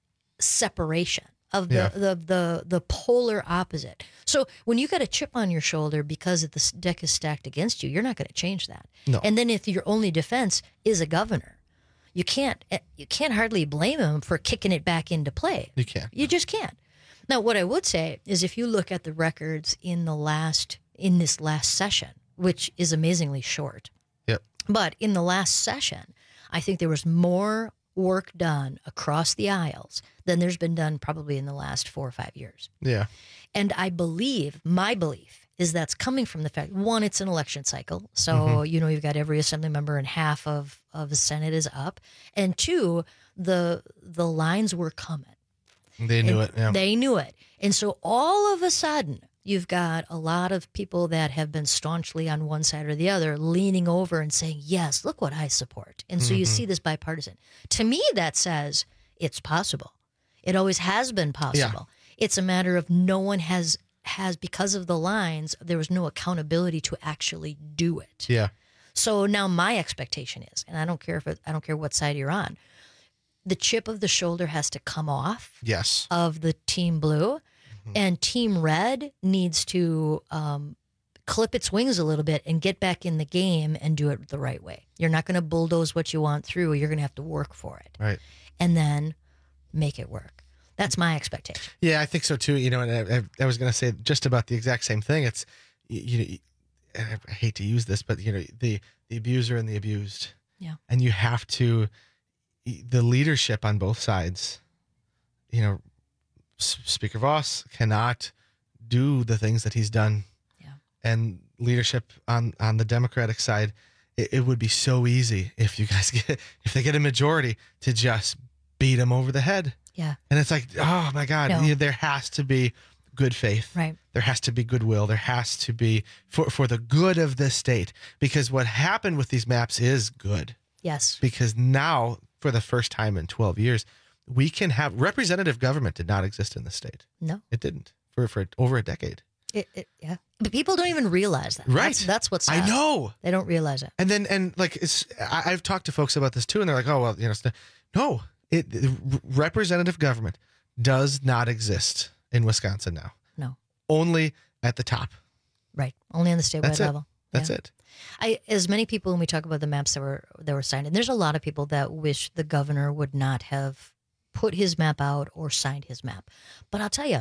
separation. Of the, yeah. the the the polar opposite. So when you got a chip on your shoulder because the deck is stacked against you, you're not going to change that. No. And then if your only defense is a governor, you can't you can't hardly blame him for kicking it back into play. You can't. You just can't. Now, what I would say is if you look at the records in the last in this last session, which is amazingly short. Yep. But in the last session, I think there was more work done across the aisles than there's been done probably in the last four or five years. Yeah. And I believe, my belief is that's coming from the fact, one, it's an election cycle. So, mm-hmm. you know, you've got every assembly member and half of, of the Senate is up. And two, the the lines were coming. They knew and it. Yeah. They knew it. And so all of a sudden, you've got a lot of people that have been staunchly on one side or the other leaning over and saying, yes, look what I support. And so mm-hmm. you see this bipartisan. To me, that says it's possible. It always has been possible. Yeah. It's a matter of no one has, has, because of the lines, there was no accountability to actually do it. Yeah. So now my expectation is, and I don't care if it, I don't care what side you're on, the chip of the shoulder has to come off yes. of the team blue. And Team Red needs to um, clip its wings a little bit and get back in the game and do it the right way. You're not going to bulldoze what you want through. You're going to have to work for it. Right. And then make it work. That's my expectation. Yeah, I think so too. You know, and I, I, I was going to say just about the exact same thing. It's, you, you know, I hate to use this, but, you know, the, the abuser and the abused. Yeah. And you have to, the leadership on both sides, you know, Speaker Voss cannot do the things that he's done. Yeah. And leadership on, on the Democratic side, it, it would be so easy if you guys get, if they get a majority to just beat him over the head. Yeah. And it's like, oh my God, No. you know, there has to be good faith. Right. There has to be goodwill. There has to be for, for the good of this state, because what happened with these maps is good. Yes. Because now, for the first time in twelve years, we can have representative government did not exist in the state. No, it didn't for, for over a decade. It, it, yeah. But people don't even realize that. Right. That's, that's what's sad. I know. They don't realize it. And then, and like, it's, I, I've talked to folks about this too, and they're like, oh, well, you know, it's not, no, it, it, representative government does not exist in Wisconsin now. No. Only at the top. Right. Only on the statewide That's it. level. That's Yeah. it. I, as many people when we talk about the maps that were that were signed, and there's a lot of people that wish the governor would not have put his map out or signed his map. But I'll tell you,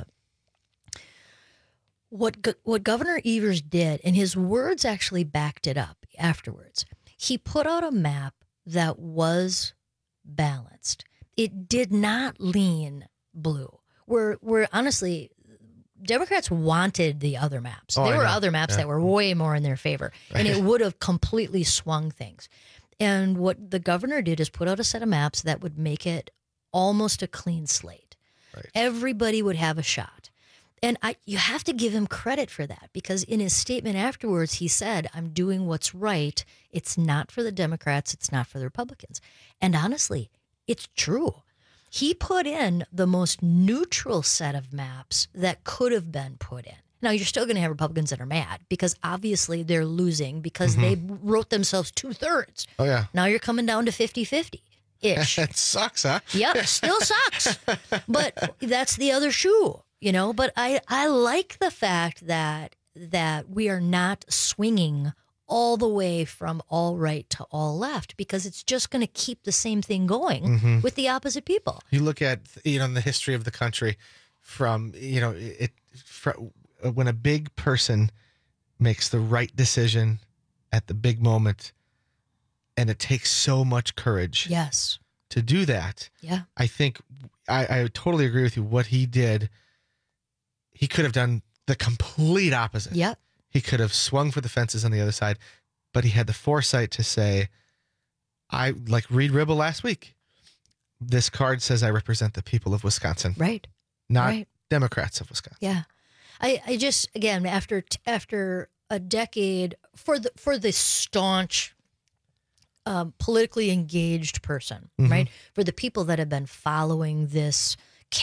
what what Governor Evers did, and his words actually backed it up afterwards. He put out a map that was balanced. It did not lean blue. Where where honestly, Democrats wanted the other maps. Oh, there I were know. other maps Yeah. that were way more in their favor, and it would have completely swung things. And what the governor did is put out a set of maps that would make it almost a clean slate. Right. Everybody would have a shot. And I, you have to give him credit for that, because in his statement afterwards, he said, I'm doing what's right. It's not for the Democrats. It's not for the Republicans. And honestly, it's true. He put in the most neutral set of maps that could have been put in. Now, you're still going to have Republicans that are mad because obviously they're losing because Mhm. they wrote themselves two thirds. Oh, yeah. Now you're coming down to fifty-fifty ish. It sucks, huh? Yep, still sucks. But that's the other shoe, you know. But I, I like the fact that that we are not swinging all the way from all right to all left, because it's just going to keep the same thing going Mhm. with the opposite people. You look at, you know, the history of the country from, you know, it fr when a big person makes the right decision at the big moment, and it takes so much courage Yes. to do that. Yeah. I think I, I totally agree with you. What he did, he could have done the complete opposite. Yep. He could have swung for the fences on the other side, but he had the foresight to say, I like Reed Ribble last week. This card says I represent the people of Wisconsin, Right. not Right. Democrats of Wisconsin. Yeah. I, I just, again, after after a decade, for the for the staunch, um, politically engaged person, Mhm. right? For the people that have been following this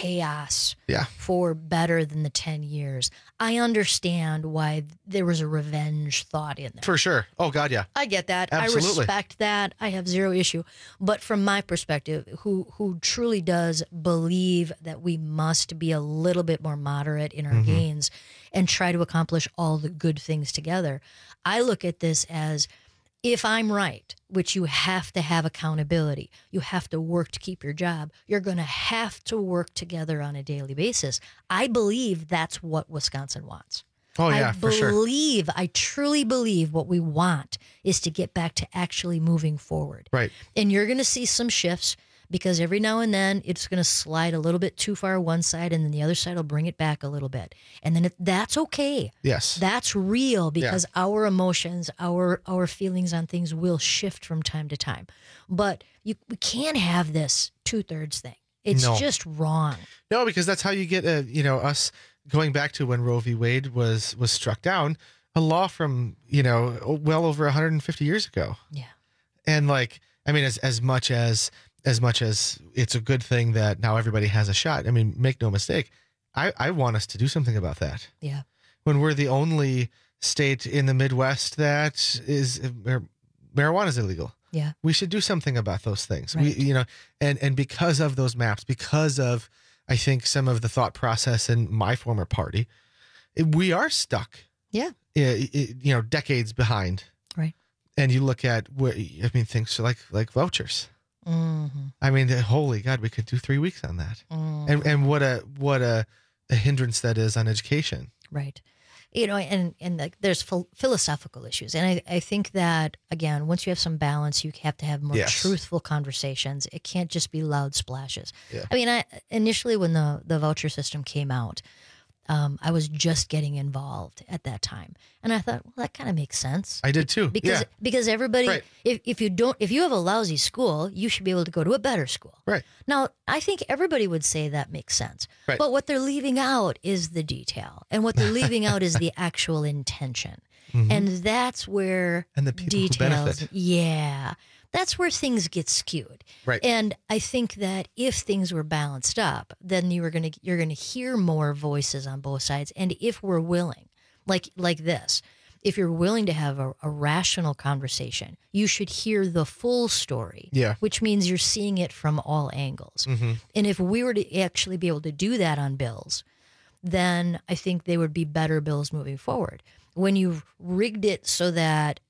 chaos Yeah. for better than the ten years, I understand why there was a revenge thought in there. For sure. Oh, God, yeah. I get that. Absolutely. I respect that. I have zero issue. But from my perspective, who who truly does believe that we must be a little bit more moderate in our Mhm. gains and try to accomplish all the good things together, I look at this as, if I'm right, which you have to have accountability, you have to work to keep your job, you're going to have to work together on a daily basis. I believe that's what Wisconsin wants. Oh, yeah, I for sure. believe, I truly believe what we want is to get back to actually moving forward. Right. And you're going to see some shifts, because every now and then it's going to slide a little bit too far one side, and then the other side will bring it back a little bit. And then it, that's okay. Yes. That's real, because our emotions, our our feelings on things will shift from time to time. But you we can't have this two-thirds thing. It's No. just wrong. No, because that's how you get, uh, you know, us going back to when Roe v. Wade was was struck down, a law from, you know, well over one hundred fifty years ago. Yeah. And like, I mean, as as much as as much as it's a good thing that now everybody has a shot. I mean, make no mistake, I I want us to do something about that. Yeah. When we're the only state in the Midwest that is where marijuana is illegal. Yeah. We should do something about those things. Right. We, you know, and and because of those maps, because of, I think, some of the thought process in my former party, it- we are stuck. Yeah. i- i- You know, decades behind. Right. And you look at what I mean, things like like vouchers. Mm-hmm. I mean, holy God, we could do three weeks on that. Mhm. And and what a what a, a hindrance that is on education. Right. You know, and and like there's phil- philosophical issues, and I, I think that again, once you have some balance, you have to have more Yes. truthful conversations. It can't just be loud splashes. Yeah. I mean, I initially when the the voucher system came out, um, I was just getting involved at that time, and I thought, well, that kind of makes sense. I did too. Because yeah. because everybody, Right. if if you don't, if you have a lousy school, you should be able to go to a better school. Right. Now, I think everybody would say that makes sense. Right. But what they're leaving out is the detail, and what they're leaving out is the actual intention, Mhm. and that's where And the people who details. benefit. Yeah, that's where things get skewed. Right. And I think that if things were balanced up, then you were gonna you're gonna hear more voices on both sides, and if we're willing, like like this. If you're willing to have a, a rational conversation, you should hear the full story. Yeah. Which means you're seeing it from all angles. Mhm. And if we were to actually be able to do that on bills, then I think they would be better bills moving forward. When you've rigged it so that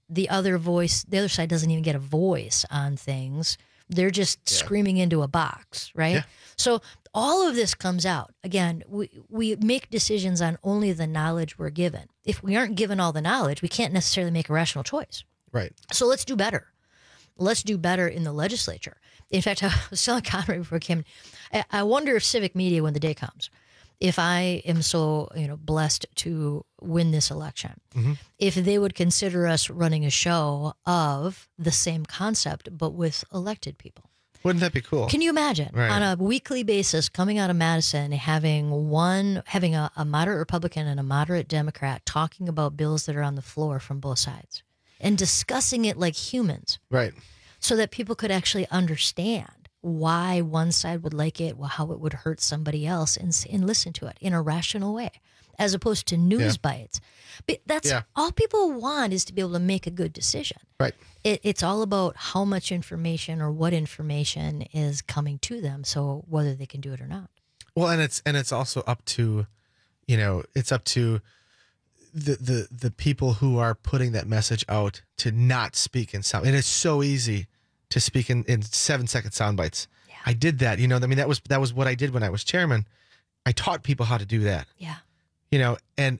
the other voice, the other side doesn't even get a voice on things. They're just Yeah. screaming into a box, right? Yeah. So all of this comes out. Again, we, we make decisions on only the knowledge we're given. If we aren't given all the knowledge, we can't necessarily make a rational choice. Right. So let's do better. Let's do better in the legislature. In fact, I was telling Conrad before I came, I, I wonder if civic media, when the day comes, if I am so, you know, blessed to win this election, Mm-hmm. if they would consider us running a show of the same concept, but with elected people. Wouldn't that be cool? Can you imagine Right. on a weekly basis coming out of Madison, having one, having a, a moderate Republican and a moderate Democrat talking about bills that are on the floor from both sides and discussing it like humans, Right. so that people could actually understand why one side would like it, well, how it would hurt somebody else, and, s- and listen to it in a rational way, as opposed to news Yeah. bites. But that's Yeah. all people want, is to be able to make a good decision. Right. It, it's all about how much information or what information is coming to them, so whether they can do it or not. Well, and it's and it's also up to, you know, it's up to the the the people who are putting that message out to not speak in sound. And it's so easy to speak in, in seven second sound bites. Yeah. I did that. You know, I mean, that was that was what I did when I was chairman. I taught people how to do that. Yeah. You know, and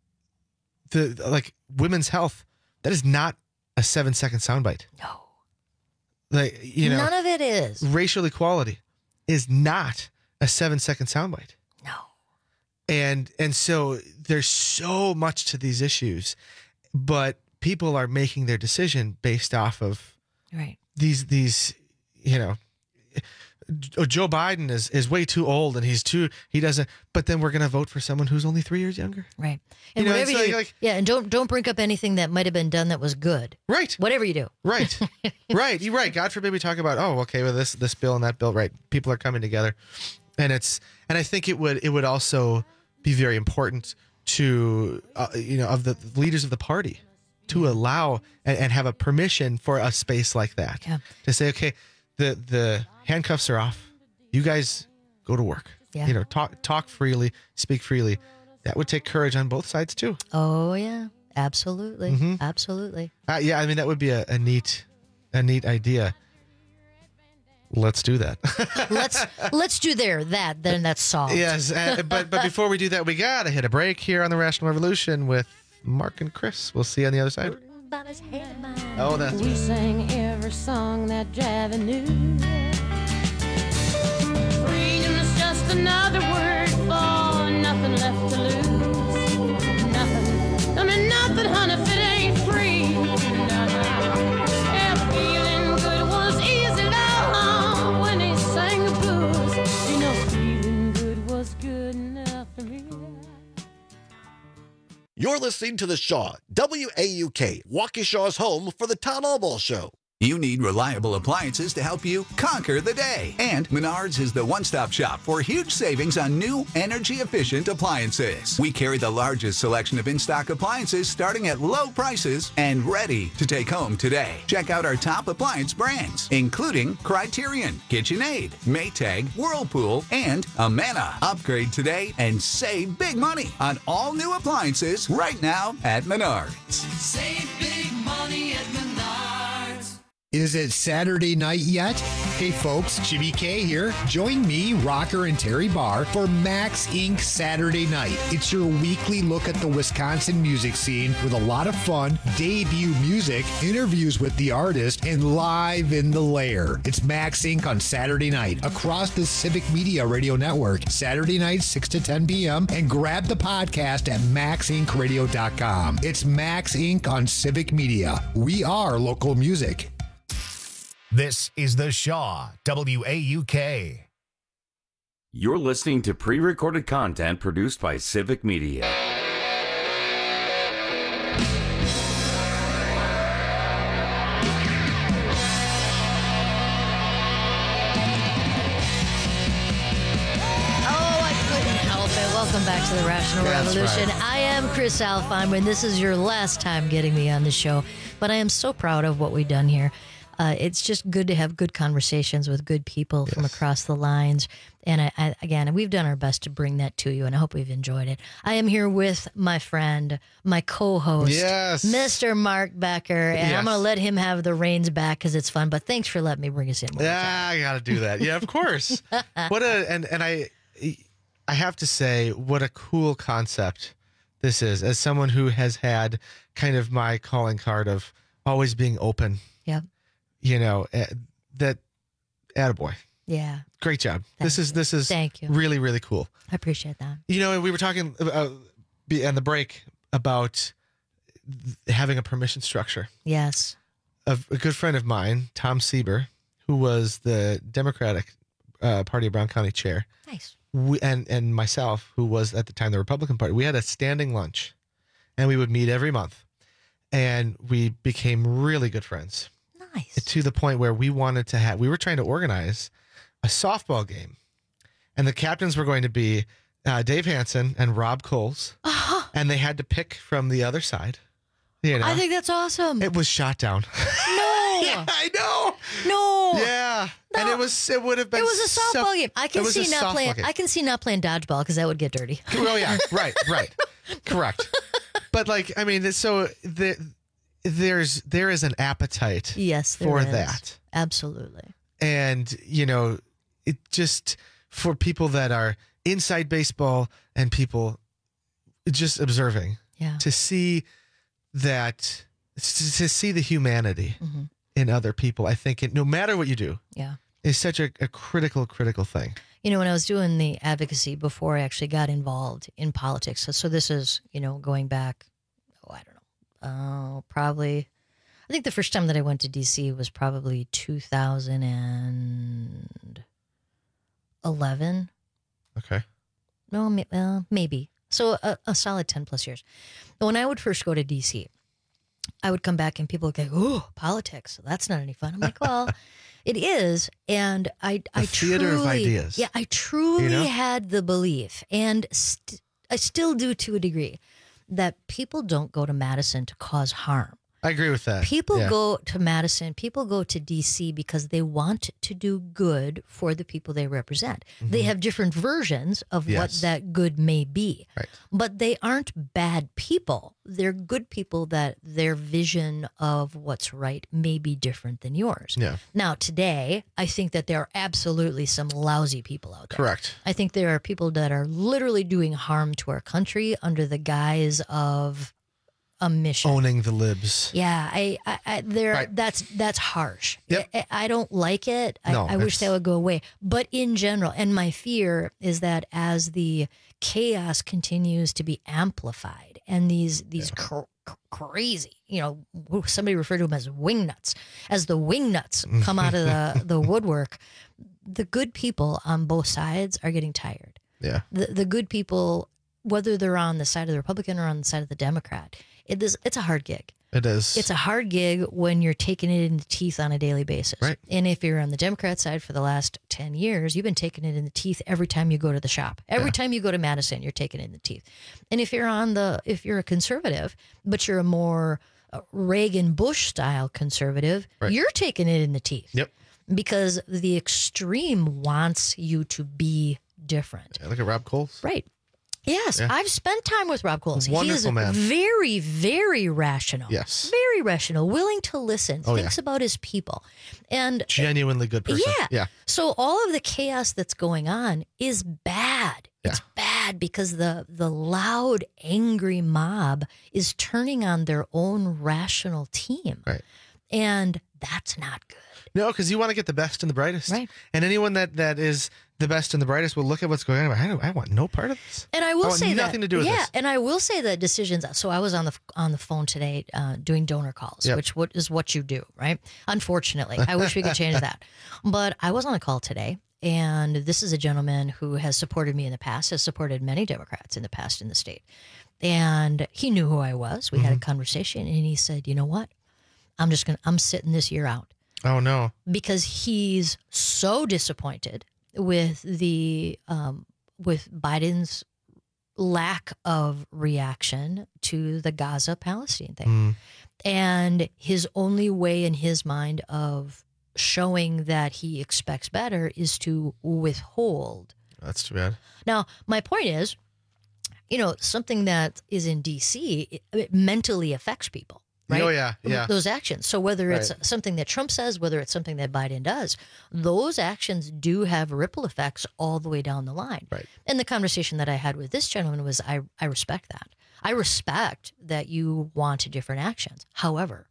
the like women's health, that is not a seven second soundbite. No. Like, you know, None of it is. racial equality is not a seven second soundbite. No. And and so there's so much to these issues, but people are making their decision based off of Right. these these you know, Joe Biden is is way too old and he's too he doesn't. But then we're gonna vote for someone who's only three years younger. Right. And You know, whatever it's you, like- like- yeah, and don't don't bring up anything that might have been done that was good. Right. Whatever you do. Right. Right. You're right. God forbid we talk about, oh, okay, well, this this bill and that bill. Right. People are coming together, and it's and I think it would it would also be very important to uh, you know of the leaders of the party to allow and, and have a permission for a space like that Yeah. to say, okay, the the handcuffs are off. You guys go to work. Yeah. You know, talk talk freely, speak freely. That would take courage on both sides too. Oh yeah, absolutely, Mhm. absolutely. Uh, yeah, I mean that would be a, a neat, a neat idea. Let's do that. let's let's do there that then that's solved. Yes, uh, but but before we do that, we gotta hit a break here on the Rational Revolution with Mark and Chris. We'll see you on the other side. Oh, that's We sang every song that Javi knew. Freedom is just another word for nothing left to lose. Nothing. I mean, nothing, honey, if it ain't free. Yeah, feeling good was easy, love, when he sang the blues. You know, feeling good was good enough for me. You're listening to The Shaw, W A U K, Waukesha's home for the Town Hall Ball Show. You need reliable appliances to help you conquer the day. And Menards is the one-stop shop for huge savings on new, energy-efficient appliances. We carry the largest selection of in-stock appliances starting at low prices and ready to take home today. Check out our top appliance brands, including Criterion, KitchenAid, Maytag, Whirlpool, and Amana. Upgrade today and save big money on all new appliances right now at Menards. Save big money at Menards. Is it Saturday night yet? Hey folks, Jimmy K here. Join me, Rocker, and Terry Barr for Max Incorporated Saturday Night. It's your weekly look at the Wisconsin music scene with a lot of fun, debut music, interviews with the artist, and live in the lair. It's Max Incorporated on Saturday night across the Civic Media Radio Network, Saturday night, six to ten p.m., and grab the podcast at max inc radio dot com. It's Max Incorporated on Civic Media. We are local music. This is The Shaw, W A U K. You're listening to pre-recorded content produced by Civic Media. Oh, I couldn't help it. Welcome back to the Rational That's Revolution. right. I am Chris Alfheim, and this is your last time getting me on the show. But I am so proud of what we've done here. uh, it's just good to have good conversations with good people yes. from across the lines. And I, I, again, we've done our best to bring that to you, and I hope we've enjoyed it. I am here with my friend, my co-host, yes. Mister Mark Becker, and yes. I'm going to let him have the reins back because it's fun. But thanks for letting me bring us in. Yeah, I got to do that. Yeah, of course. What a and and I, I have to say, what a cool concept this is. As someone who has had kind of my calling card of always being open. Yeah. You know uh, that. Attaboy. Yeah. Great job. Thank this is you. this is Thank you. really, really cool. I appreciate that. You know, we were talking uh, on the break about having a permission structure. Yes. A, a good friend of mine, Tom Sieber, who was the Democratic uh, Party of Brown County chair. Nice. We, and, and myself, who was at the time the Republican Party, we had a standing lunch and we would meet every month and we became really good friends. Nice. To the point where we wanted to have, we were trying to organize a softball game, and the captains were going to be uh, Dave Hansen and Rob Coles, uh-huh. and they had to pick from the other side. You know, I think that's awesome. It was shot down. No, yeah, I know. No, yeah, no. and it was it would have been. It was a softball so, game. I can see not playing. Game. I can see not playing dodgeball because that would get dirty. Oh yeah, right, right, correct. But like, I mean, so the. There's there is an appetite yes, for is. that. Absolutely. And, you know, it just for people that are inside baseball and people just observing. Yeah. To see that to see the humanity mm-hmm. in other people, I think it, no matter what you do. Yeah. Is such a, a critical, critical thing. You know, when I was doing the advocacy before I actually got involved in politics. So, so this is, you know, going back, oh, I don't know. Oh, probably. I think the first time that I went to D C was probably two thousand eleven. Okay. No, well, maybe. So a, a solid ten plus years. But when I would first go to D C, I would come back and people would go, "Oh, politics. That's not any fun." I'm like, well, it is. And I, the I theater truly, of ideas. Yeah, I truly you know? had the belief, and st- I still do to a degree, that people don't go to Madison to cause harm. I agree with that. People yeah. go to Madison, people go to D C because they want to do good for the people they represent. Mm-hmm. They have different versions of yes. what that good may be. Right. But they aren't bad people. They're good people that their vision of what's right may be different than yours. Yeah. Now, today, I think that there are absolutely some lousy people out there. Correct. I think there are people that are literally doing harm to our country under the guise of a mission. Owning the libs. Yeah, I, I, I there. Right. That's that's harsh. Yep. I, I don't like it. I, No, I wish it's- that would go away. But in general, and my fear is that as the chaos continues to be amplified, and these these cr- cr- crazy, you know, somebody referred to them as wingnuts, as the wingnuts come out of the the woodwork, the good people on both sides are getting tired. Yeah. The the good people, whether they're on the side of the Republican or on the side of the Democrat, it is it's a hard gig. It is. It's a hard gig when you're taking it in the teeth on a daily basis. Right. And if you're on the Democrat side for the last ten years, you've been taking it in the teeth every time you go to the shop. Every Yeah. time you go to Madison, you're taking it in the teeth. And if you're on the if you're a conservative, but you're a more uh, Reagan Bush style conservative, Right. you're taking it in the teeth. Yep. Because the extreme wants you to be different. Yeah, look at Rob Coles. Right. Yes, Yeah. I've spent time with Rob Coles. he Wonderful is man. very, very rational. Yes. Very rational, willing to listen, Oh, thinks yeah. about his people. And Genuinely good person. yeah. Yeah. So all of the chaos that's going on is bad. Yeah. It's bad because the the loud, angry mob is turning on their own rational team. Right. And that's not good. No, because you want to get the best and the brightest. Right. And anyone that, that is the best and the brightest will look at what's going on. I don't, I want no part of this. And I will I want say nothing that, to do with yeah, this. and I will say that decisions. So I was on the on the phone today uh, doing donor calls, Yep. which what is what you do, right? Unfortunately, I wish we could change that, but I was on a call today, and this is a gentleman who has supported me in the past, has supported many Democrats in the past in the state, and he knew who I was. We had a Mm-hmm. conversation, and he said, "You know what? I'm just gonna I'm sitting this year out." Oh, no. Because he's so disappointed with the um, with Biden's lack of reaction to the Gaza Palestine thing. Mm. And his only way in his mind of showing that he expects better is to withhold. That's too bad. Now, my point is, you know, something that is in D C, it, it mentally affects people, right? Oh, yeah, yeah. Those actions. So whether it's Right. something that Trump says, whether it's something that Biden does, those actions do have ripple effects all the way down the line. Right. And the conversation that I had with this gentleman was, I, I respect that. I respect that you want different actions. However,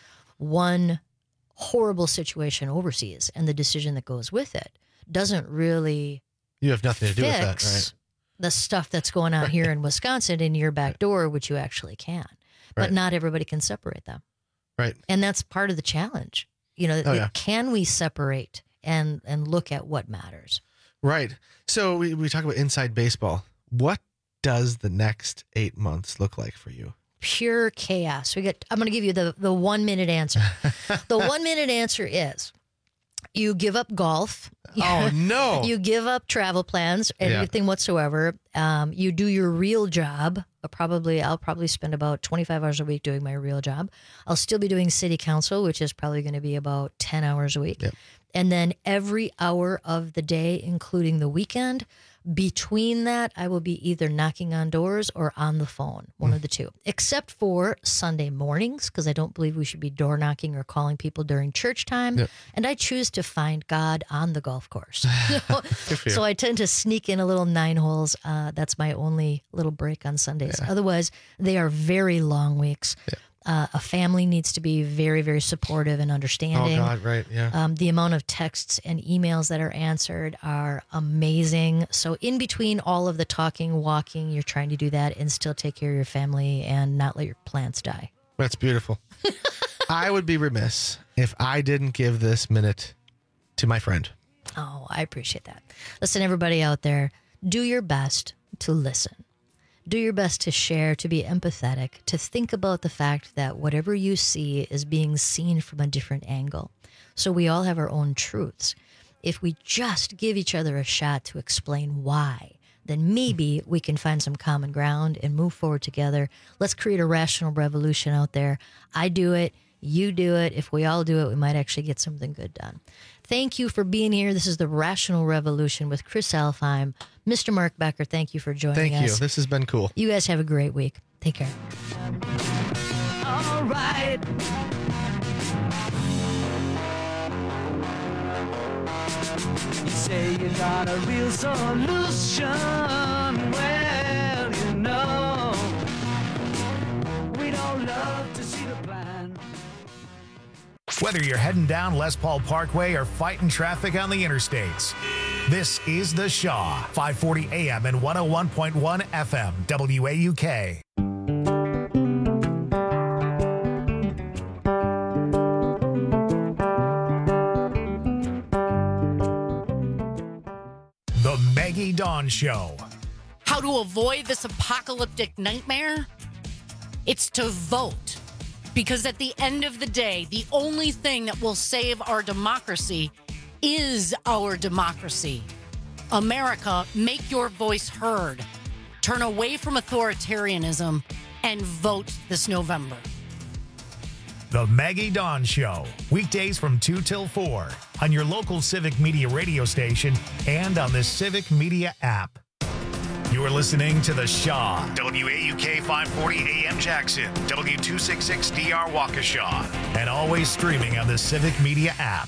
one horrible situation overseas and the decision that goes with it doesn't really You have nothing to do with that, fix right? the stuff that's going on here in Wisconsin in your back door, which you actually can. But Right. not everybody can separate them. Right. And that's part of the challenge. You know, Oh, yeah. can we separate and and look at what matters? Right. So we, we talk about inside baseball. What does the next eight months look like for you? Pure chaos. We get I'm going to give you the the one minute answer. The one minute answer is you give up golf. Oh, no. You give up travel plans, Yeah. anything whatsoever. Um, you do your real job. Uh, Probably, I'll probably spend about twenty-five hours a week doing my real job. I'll still be doing city council, which is probably going to be about ten hours a week. And then every hour of the day, including the weekend, between that, I will be either knocking on doors or on the phone, one of the two, except for Sunday mornings, because I don't believe we should be door knocking or calling people during church time. Yep. And I choose to find God on the golf course. for you. So I tend to sneak in a little nine holes. Uh, that's my only little break on Sundays. Otherwise, they are very long weeks. Uh, a family needs to be very, very supportive and Oh, understanding. God, right. Yeah. Um, the amount of texts and emails that are answered are amazing. So in between all of the talking, walking, you're trying to do that and still take care of your family and not let your plants die. That's beautiful. I would be remiss if I didn't give this minute to my friend. Oh, I appreciate that. Listen, everybody out there, do your best to listen. Do your best to share, to be empathetic, to think about the fact that whatever you see is being seen from a different angle. So we all have our own truths. If we just give each other a shot to explain why, then maybe we can find some common ground and move forward together. Let's create a rational revolution out there. I do it. You do it. If we all do it, we might actually get something good done. Thank you for being here. This is the Rational Revolution with Chris Alfheim. Mister Mark Becker, thank you for joining Thank us. you. This has been cool. You guys have a great week. Take care. All right. You say you got a real solution. Well, you know, we don't love to see the plan. Whether you're heading down Les Paul Parkway or fighting traffic on the interstates, this is The Shaw, five forty A M and one oh one point one F M, W A U K. The Maggie Dawn Show. How to avoid this apocalyptic nightmare? It's to vote. Because at the end of the day, the only thing that will save our democracy is our democracy. America, make your voice heard. Turn away from authoritarianism and vote this November. The Maggie Dawn Show, weekdays from two till four on your local Civic Media radio station and on the Civic Media app. You're listening to The Shaw, W A U K five forty A M Jackson, W two sixty-six D R Waukesha, and always streaming on the Civic Media app.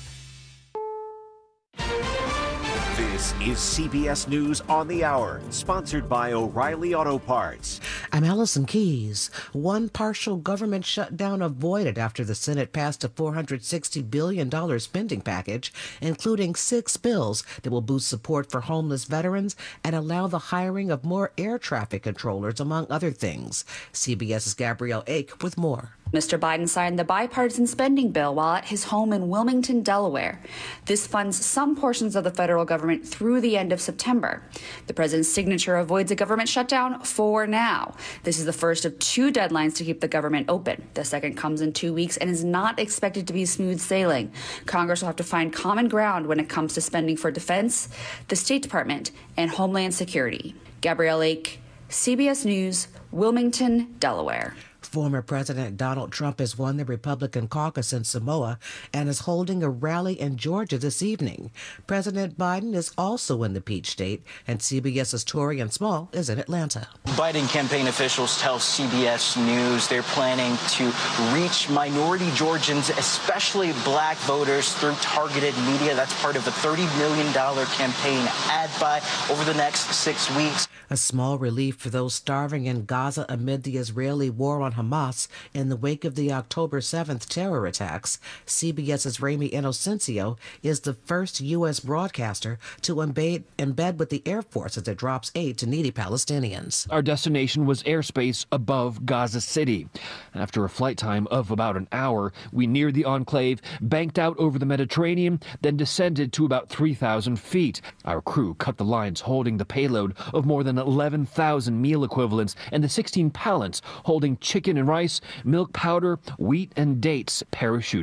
This is C B S News on the Hour, sponsored by O'Reilly Auto Parts. I'm Allison Keys. One partial government shutdown avoided after the Senate passed a four hundred sixty billion dollars spending package, including six bills that will boost support for homeless veterans and allow the hiring of more air traffic controllers, among other things. CBS's Gabrielle Ake with more. Mister Biden signed the bipartisan spending bill while at his home in Wilmington, Delaware. This funds some portions of the federal government through the end of September. The president's signature avoids a government shutdown for now. This is the first of two deadlines to keep the government open. The second comes in two weeks and is not expected to be smooth sailing. Congress will have to find common ground when it comes to spending for defense, the State Department, and Homeland Security. Gabrielle Ake, C B S News, Wilmington, Delaware. Former President Donald Trump has won the Republican caucus in Samoa and is holding a rally in Georgia this evening. President Biden is also in the Peach State, and CBS's Torian Small is in Atlanta. Biden campaign officials tell C B S News they're planning to reach minority Georgians, especially black voters, through targeted media. That's part of a thirty million dollars campaign ad buy over the next six weeks. A small relief for those starving in Gaza amid the Israeli war on Hamas in the wake of the October seventh terror attacks. CBS's Rami Inocencio is the first U S broadcaster to embed, embed with the Air Force as it drops aid to needy Palestinians. Our destination was airspace above Gaza City. After a flight time of about an hour, we neared the enclave, banked out over the Mediterranean, then descended to about three thousand feet. Our crew cut the lines holding the payload of more than eleven thousand meal equivalents and the sixteen pallets holding chicken and rice, milk powder, wheat, and dates parachuted